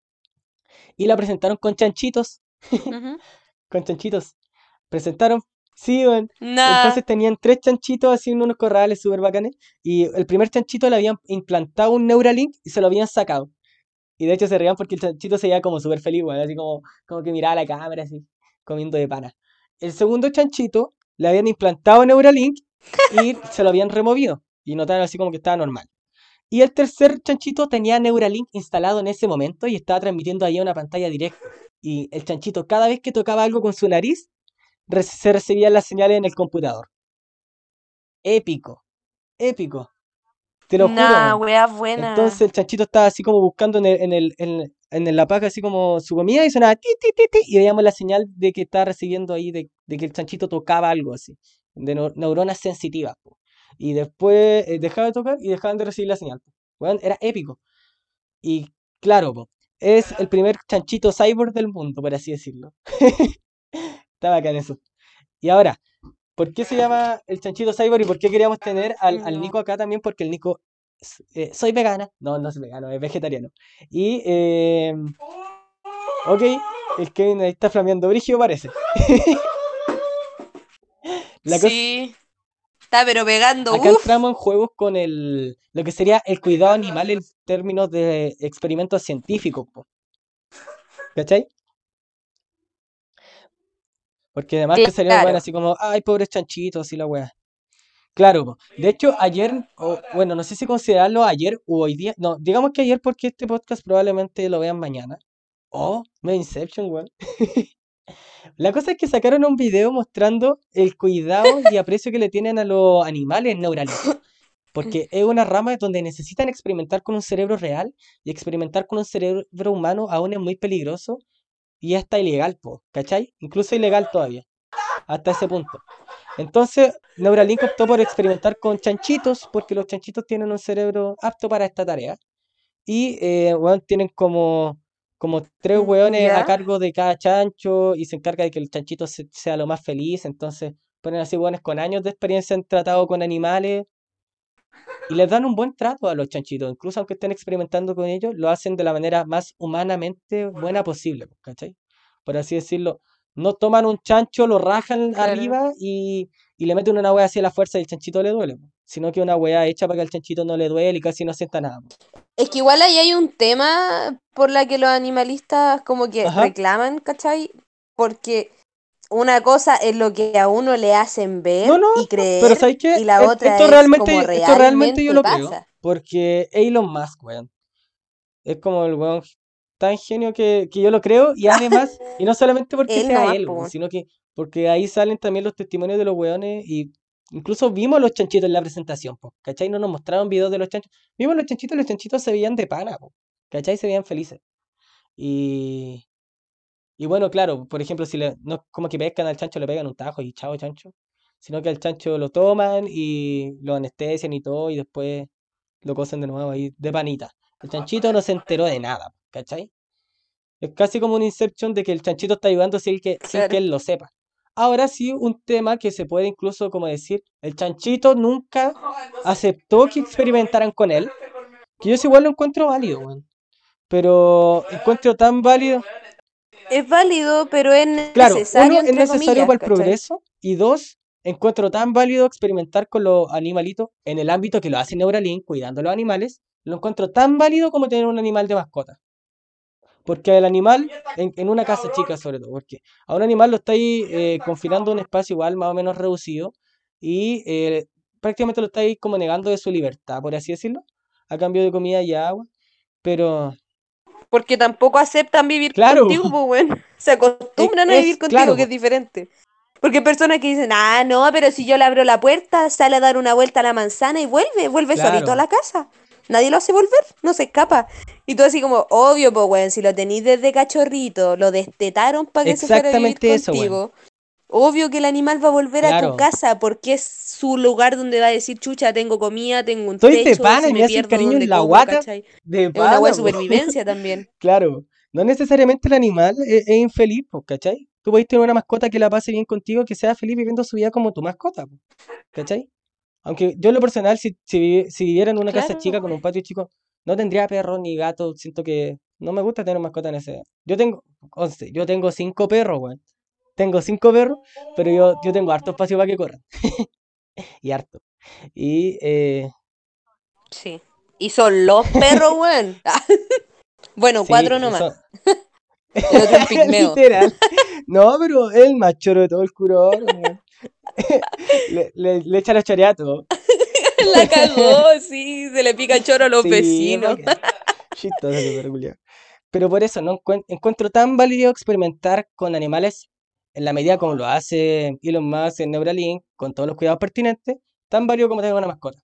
Y la presentaron con chanchitos.
Ujú.
Con chanchitos. Presentaron, sí, weón.
Nah.
Entonces tenían tres chanchitos así en unos corrales súper bacanes. Y el primer chanchito le habían implantado un Neuralink y se lo habían sacado. Y de hecho se reían porque el chanchito se veía como súper feliz, weón, así como, como que miraba la cámara, así, comiendo de pana. El segundo chanchito le habían implantado Neuralink y se lo habían removido. Y notaron así como que estaba normal. Y el tercer chanchito tenía Neuralink instalado en ese momento y estaba transmitiendo ahí a una pantalla directo. Y el chanchito, cada vez que tocaba algo con su nariz, re- se recibían las señales en el computador. Épico, épico. Te lo juro,
Nah,
man.
wea buena.
Entonces el chanchito estaba así como buscando en, el, en, el, en, en la paja así como su comida y sonaba ti, ti, ti, ti, y veíamos la señal de que estaba recibiendo ahí, de, de que el chanchito tocaba algo así, de neu- neuronas sensitivas, po. Y después eh, dejaba de tocar y dejaban de recibir la señal, po. Weón, era épico. Y claro, po, es el primer chanchito cyborg del mundo, por así decirlo. Está bacán eso. Y ahora, ¿por qué se llama el chanchito cyborg y por qué queríamos tener al, al
No.
Nico acá también? Porque el Nico, es- eh, soy vegana. No, no soy vegano, es vegetariano. Y, eh, ok, el Kevin ahí está flameando brígido parece. La cosa,
Sí. Está pero pegando.
acá
Uf.
entramos en juegos con el, lo que sería el cuidado animal en términos de experimentos científicos, po, ¿cachai? Porque además que salieron, bueno,
Claro.
así como, ay, pobres chanchitos y la wea. Claro, po. De hecho, ayer, o, bueno, no sé si considerarlo ayer o hoy día. No, digamos que ayer porque este podcast probablemente lo vean mañana. Oh, me Inception, weón. La cosa es que sacaron un video mostrando el cuidado y aprecio que le tienen a los animales Neuralink. Porque es una rama donde necesitan experimentar con un cerebro real y experimentar con un cerebro humano aún es muy peligroso y hasta ilegal, po, ¿cachai? Incluso ilegal todavía, hasta ese punto. Entonces, Neuralink optó por experimentar con chanchitos, porque los chanchitos tienen un cerebro apto para esta tarea. Y, eh, weón, tienen como, como tres weones a
Ya.
cargo de cada chancho y se encarga de que el chanchito se- sea lo más feliz. Entonces, ponen así weones con años de experiencia en tratado con animales y les dan un buen trato a los chanchitos. Incluso aunque estén experimentando con ellos, lo hacen de la manera más humanamente buena posible, ¿cachai? Por así decirlo. No toman un chancho, lo rajan
Claro.
arriba y, y le meten una wea así a la fuerza y el chanchito le duele, po. Sino que una wea hecha para que al chanchito no le duele y casi no sienta nada, po.
Es que igual ahí hay un tema por la que los animalistas como que
Ajá.
reclaman, ¿cachai? Porque una cosa es lo que a uno le hacen
No,
ver
no,
y
pero
creer,
¿sabes qué?
y la
Et-
otra
Esto
es como
realmente, esto realmente yo
realmente
lo creo.
pasa.
Porque Elon Musk, weón. Es como el weón tan genio que, que yo lo creo. Y además, y no solamente porque
Él
sea
nomás,
él, weón,
pues.
sino que porque ahí salen también los testimonios de los weones. Y incluso vimos los chanchitos en la presentación, po, ¿cachai? No nos mostraron videos de los chanchos. Vimos los chanchitos y los chanchitos se veían de pana, po, ¿cachai? Se veían felices. Y, y bueno, claro, por ejemplo, si le, no es como que pescan al chancho, le pegan un tajo y chao chancho. Sino que al chancho lo toman y lo anestesian y todo. Y después lo cosen de nuevo ahí de panita. El chanchito no se enteró de nada, ¿cachai? Es casi como un Inception de que el chanchito está ayudando sin que, sin que
Claro.
él lo sepa. Ahora sí, un tema que se puede incluso como decir, el chanchito nunca aceptó que experimentaran con él, que yo eso igual lo encuentro válido, weón. Pero encuentro tan válido.
Es válido, pero es
Claro, uno
necesario,
es
entre
necesario
comillas,
para el
¿cachai?
progreso y dos, encuentro tan válido experimentar con los animalitos en el ámbito que lo hace Neuralink, cuidando a los animales, lo encuentro tan válido como tener un animal de mascota. Porque el animal, en, en una casa chica sobre todo, porque a un animal lo estáis eh, confinando a un espacio igual más o menos reducido y eh, prácticamente lo estáis como negando de su libertad, por así decirlo, a cambio de comida y agua. Pero,
Porque tampoco aceptan vivir
claro,
contigo, pues, weón. Se
es,
acostumbran a vivir
es
contigo,
claro,
que
po,
es diferente. Porque hay personas que dicen, ah, no, pero si yo le abro la puerta, sale a dar una vuelta a la manzana y vuelve, vuelve solito a
claro,
la casa. Nadie lo hace volver, no se escapa. Y tú así como, obvio, pues, weón, si lo tenéis desde cachorrito, lo destetaron para que se fuera a vivir
exactamente eso, weón.
contigo. Obvio que el animal va a volver a tu
Claro.
casa porque es su lugar donde va a decir, chucha, tengo comida, tengo un
Estoy de
techo,
pana
si
y me
me
hace el
pierdo,
cariño en
donde
la
como,
guata
¿cachai?
de
Es una weá
pana,
de
po.
supervivencia también.
Claro. No necesariamente el animal es, es infeliz, po, ¿cachai? Tú podés tener una mascota que la pase bien contigo, que sea feliz viviendo su vida como tu mascota, po, ¿cachai? Aunque yo en lo personal, si, si, vivi- si viviera en una casa chica
Claro.
con un patio chico, no tendría perros ni gatos. Siento que no me gusta tener mascota en ese. Yo tengo, once, yo tengo cinco perros, weón. Tengo cinco perros, pero yo, yo tengo harto espacio para que corran. Y harto. Y, eh,
Sí. Y son los perros, weón. Bueno,
sí,
cuatro nomás.
eso.
El otro un pigmeo.
Literal. No, pero el más choro de todo el curón, weón. Le, le, le echa la choreada a todo.
La cagó, sí. Se le pica choro a los
Sí, es
vecinos.
bacán. Chistoso ese perro culiao. Pero por eso no encuent- encuentro tan válido experimentar con animales en la medida como lo hace Elon Musk en Neuralink, con todos los cuidados pertinentes, tan válido como tener una mascota.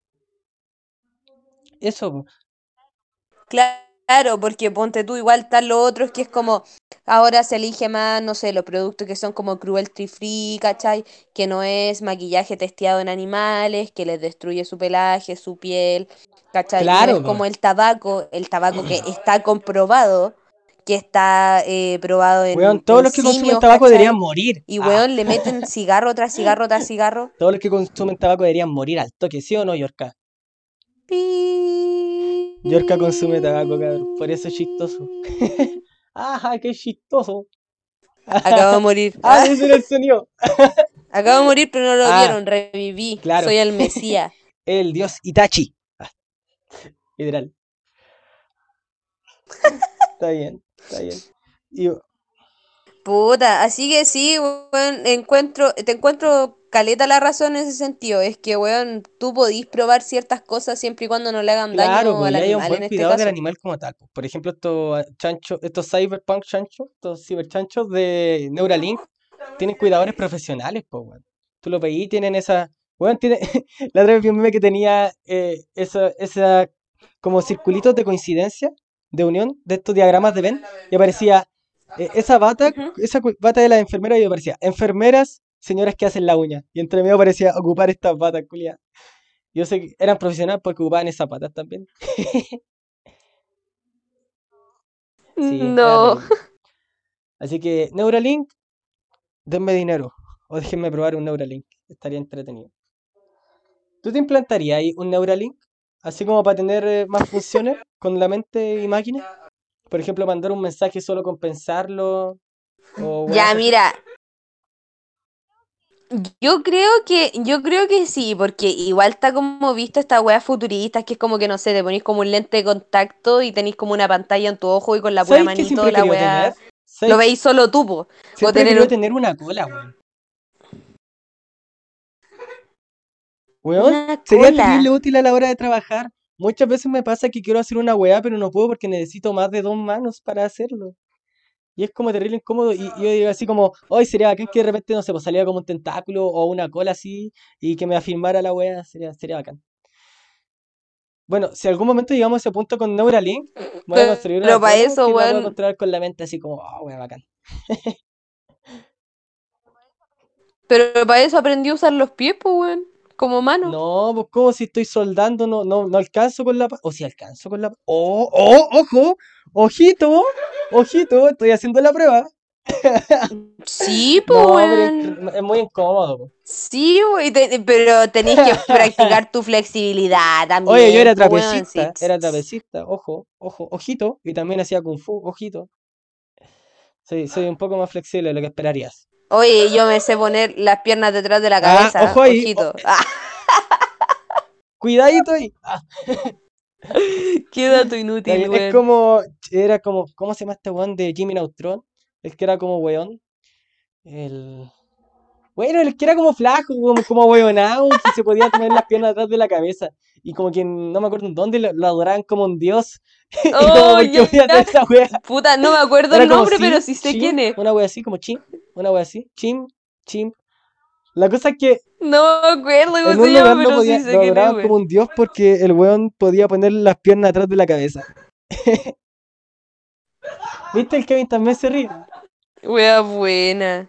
Eso, po.
Claro, porque ponte tú, igual están los otros que es como, ahora se elige más, no sé, los productos que son como cruelty free, ¿cachai? Que no es maquillaje testeado en animales, que les destruye su pelaje, su piel, ¿cachai? No es
Claro, po.
como el tabaco, el tabaco que está comprobado, que está eh, probado
Weón,
en,
todos
en
los que consumen
simios,
tabaco deberían
¿cachai?
morir.
Y
Ah,
weón, le meten cigarro tras cigarro tras cigarro.
todos los que consumen tabaco deberían morir al toque, ¿sí o no, Yorka? Yorka consume tabaco, cabrón. Por eso es chistoso.
Pi.
Ajá, qué chistoso.
Acabo de morir.
Ah, ese era el sonido.
Acabo de morir, pero no lo
Ah,
vieron. Reviví.
claro.
Soy el Mesías.
El dios Itachi. Ah, literal. Está bien, está bien. Y,
Puta, así que sí, weón, encuentro, te encuentro caleta la razón en ese sentido. Es que, weón, tú podís probar ciertas cosas siempre y cuando no le hagan
claro,
daño
pues
al
y haya un
animal
buen
en este
cuidado del
caso.
animal como tal, pues. Por ejemplo, estos chanchos, estos cyberpunk chanchos, estos ciberchanchos de Neuralink, tienen cuidadores profesionales, pues, weón. Tú lo veís, tienen esa. Weón, tiene. La otra vez vi un meme que tenía eh, esa, esa como circulitos de coincidencia, de unión, de estos diagramas de Venn, y aparecía eh, esa bata,
Ujú.
esa cu- bata de la enfermera, y aparecía enfermeras, señoras que hacen la uña. Y entre medio aparecía ocupar estas batas, culiadas. Yo sé que eran profesionales porque ocupaban esas patas también. Sí, era
No.
terrible. Así que Neuralink, denme dinero. O déjenme probar un Neuralink. Estaría entretenido. ¿Tú te implantarías ahí un Neuralink? Así como para tener eh, más funciones con la mente y máquina. Por ejemplo, mandar un mensaje solo con pensarlo. O weas
Ya,
así.
mira, yo creo que, yo creo que sí, porque igual está como visto esta wea futurista, que es como que no sé, te ponís como un lente de contacto y tenéis como una pantalla en tu ojo y con la pura
¿Sabéis qué siempre
manito
he
la
querido tener?
wea lo
¿Sabéis?
veis solo tú, po. O
Siempre he
tener
querido
un...
tener una cola, weón. Weón,
una
sería
cola.
terrible útil a la hora de trabajar. Muchas veces me pasa que quiero hacer una weá, pero no puedo porque necesito más de dos manos para hacerlo. Y es como terrible incómodo. Y, y yo digo así como, hoy sería bacán que de repente, no sé, pues saliera como un tentáculo o una cola así y que me afirmara la weá. Sería, sería bacán. Bueno, si algún momento llegamos a ese punto con Neuralink, voy a construir una
Pero para
cola
eso,
que la pueda
weón.
controlar con la mente así como, oh, weá, bacán.
Pero para eso aprendí a usar los pies, pues, weón. Como mano.
No, pues como si estoy soldando, no, no, no alcanzo con la... pa- O si alcanzo con la... pa- Oh, oh, ojo, ojito, ojito, estoy haciendo la prueba.
Sí, pues,
No, pero
weón.
inc- es muy incómodo, po.
Sí, weón. te- pero tenéis que practicar tu flexibilidad
Oye, yo
también,
era
pues, weón. Sí.
trapecista, era trapecista, ojo, ojo, ojito, y también hacía kung fu, ojito. Soy, soy un poco más flexible de lo que esperarías.
Oye, yo me sé poner las piernas detrás de la
Ah,
cabeza,
ojo ahí, o-
ojito. Ah,
cuidadito ahí. Ah,
qué dato
está
inútil,
bien, es
weón.
como, era como, ¿cómo se llama este weón de Jimmy Neutron? El que era como weón. El... Bueno, el que era como flaco, como, como weonado, que se podía poner las piernas atrás de la cabeza. Y como que no me acuerdo en dónde lo, lo adoraban como un dios. Y como
Oh,
porque
ya.
podía hacer esa wea.
Puta, no me acuerdo
Era
el
como
nombre, pero
Sim,
sí sé
Chim,
quién es.
una wea así, como Chim, una wea así, Chim, Chim. La cosa es que
No me acuerdo
en
cómo se
un
llama,
lugar lo,
pero
podía,
sí
lo
sé quién es,
adoraban como
weón.
un dios porque el weón podía poner las piernas atrás de la cabeza. ¿Viste? El Kevin también se ríe.
Wea buena.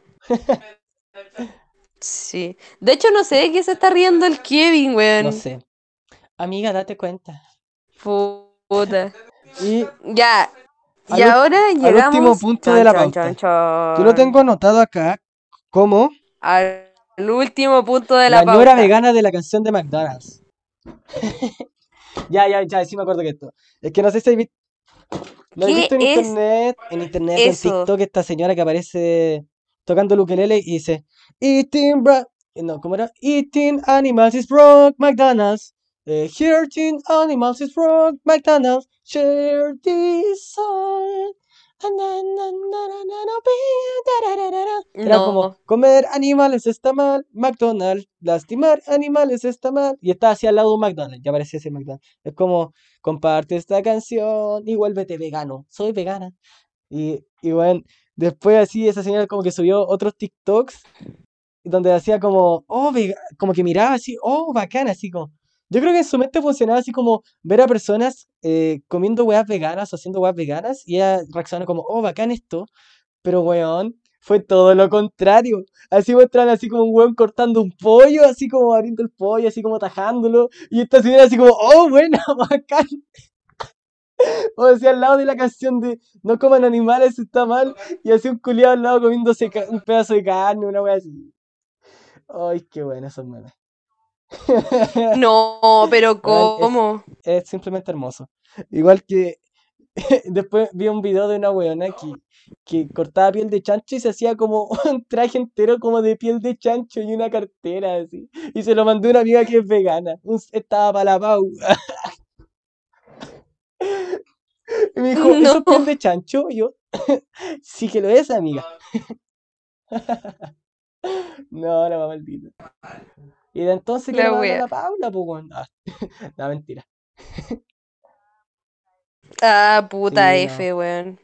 Sí. De hecho, no sé de qué se está riendo el Kevin,
No
weón.
sé. Amiga, date cuenta.
Puta.
Y
Ya. Y
al, ul-
ahora
al último
llegamos.
punto de
Chan,
la
chan, chan,
pauta. Yo lo
chan.
tengo anotado acá como
Al último punto de
la
la
ñora
pauta.
vegana de la canción de McDonald's. Ya, ya, ya, sí me acuerdo que esto. Es que no sé si habéis lo he
¿Qué
visto en
es
internet, en internet o en
eso?
TikTok, esta señora que aparece tocando el ukelele y dice, Eating, bra no, ¿cómo era? Eating animals is wrong, McDonald's. Eh, hurting animals is wrong, McDonald's. Share this song. Era como,
No.
comer animales está mal, McDonald's. Lastimar animales está mal. Y está hacia al lado de un McDonald's, ya aparece ese McDonald's. Es como, comparte esta canción y vuélvete vegano. Soy vegana. Y, y bueno, después así esa señora como que subió otros TikToks donde hacía como, oh, vega- como que miraba así, oh, bacana, así como. Yo creo que en su mente funcionaba así como ver a personas eh, comiendo weas veganas o haciendo weas veganas y ella reaccionaba como, oh, bacán esto, pero weón, fue todo lo contrario. Así muestran así como un weón cortando un pollo, así como abriendo el pollo, así como tajándolo, y esta señora así como, oh, bueno, bacán. O decía al lado de la canción de no coman animales, está mal. Y así un culiado al lado comiéndose ca- un pedazo de carne, una wea así. Ay, qué bueno esos memes.
No, pero
Weón, es,
¿cómo?
es simplemente hermoso. Igual que después vi un video de una weona que, que cortaba piel de chancho y se hacía como un traje entero como de piel de chancho y una cartera así. Y se lo mandó a una amiga que es vegana. Un- estaba para la pau. Y me dijo, ¿eso
No,
es piel de chancho? Y yo, sí que lo es, amiga. No, la mamá maldita. Y de entonces quiero
la
comerme a
wea.
la Paula, pues, weón. Ah, no, mentira.
Ah, puta
Sí,
F,
no.
weón.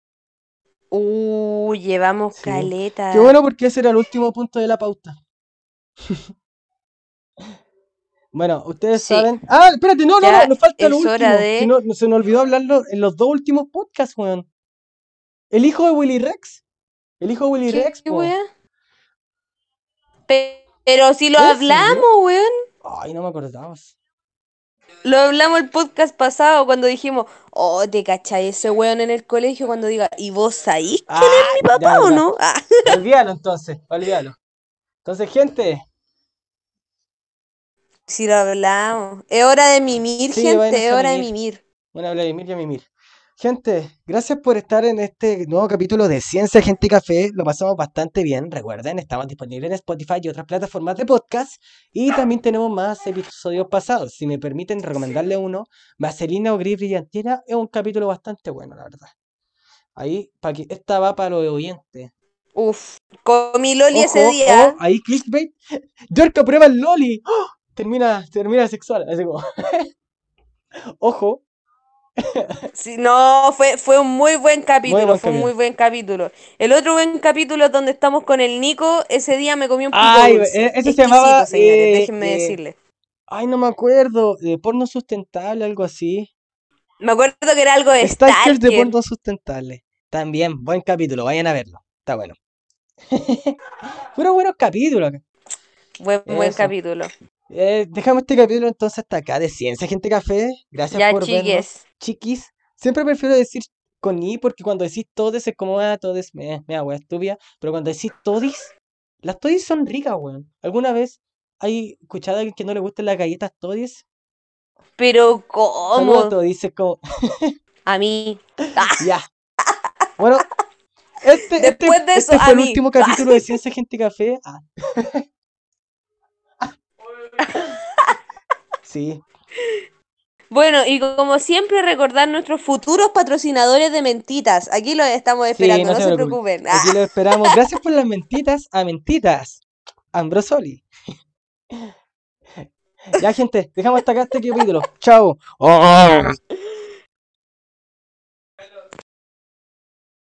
Uh, llevamos
Sí. Qué
caleta.
bueno porque ese era el último punto de la pauta. Bueno, ustedes
Sí,
saben. Ah, espérate, no, no, no,
ya
nos falta lo
es hora
último. Si
de...
no, no se nos olvidó hablarlo en los dos últimos podcasts, weón. El hijo de Willy Rex. El hijo de Willy
¿Qué
Rex, po.
wea? Pe- Pero si lo
¿En serio?
hablamos, weón.
Ay, no me acordaba.
Lo hablamos el podcast pasado cuando dijimos, oh, ¿te cachai ese weón en el colegio cuando diga, ¿y vos sabís quién es
Ah,
mi papá
ya,
o
verdad.
no? Ah,
Olvídalo entonces, olvídalo. Entonces, gente,
si lo hablamos. Es hora de mimir,
sí,
gente,
váyanse
es
a
hora de
mimir.
mimir.
Bueno, Vladimir y a mimir. Gente, gracias por estar en este nuevo capítulo de Ciencia, Gente y Café. Lo pasamos bastante bien. Recuerden, estamos disponibles en Spotify y otras plataformas de podcast. Y también tenemos más episodios pasados. Si me permiten recomendarle uno, Vaselina o Gris Brillantina es un capítulo bastante bueno, la verdad. Ahí, para que esta va para los oyentes.
Uf, comí Loli ese
Ojo, o
día.
ahí clickbait. Yorka prueba el Loli. ¡Oh! Termina, termina sexual. Así como, ojo,
Sí, no, fue, fue un muy buen
muy
capítulo,
buen
fue un
capítulo.
muy buen capítulo. El otro buen capítulo es donde estamos con el Nico, ese día me comí un pico
Ay, e-
dulce.
ese se llamaba
Exquisito, señores,
eh,
déjenme
eh,
decirles.
ay, no me acuerdo. De porno sustentable, algo así.
Me acuerdo que era algo de
Stalkers de
Stalker.
porno sustentable. También, buen capítulo, vayan a verlo. Está bueno. Fueron buenos capítulos.
Buen, buen
Eso.
capítulo.
Eh, dejamos este capítulo entonces hasta acá de Ciencia, Gente Café. Gracias
Ya,
por vernos.
chiques.
Chiquis. Siempre prefiero decir con I porque cuando decís todes es como, ah, todes, me, me wea estúpida. Pero cuando decís todis, las todis son ricas, weón. ¿Alguna vez hay escuchado a alguien que no le gusten las galletas todis?
Pero,
Saludos a
¿cómo?
todos, dice como,
A mí. Ah,
ya. Bueno, Este, este,
Después de eso,
este fue
a
el
mí.
último capítulo de Ciencia, Gente y Café. Ah, sí.
Bueno, y como siempre, recordar nuestros futuros patrocinadores de mentitas. Aquí los estamos
Sí,
esperando,
no
no
se
se
preocupen.
preocupen. Ah,
Aquí lo esperamos. Gracias por las mentitas a mentitas. Ambrosoli. Ya, gente, dejamos hasta acá este capítulo. Chao.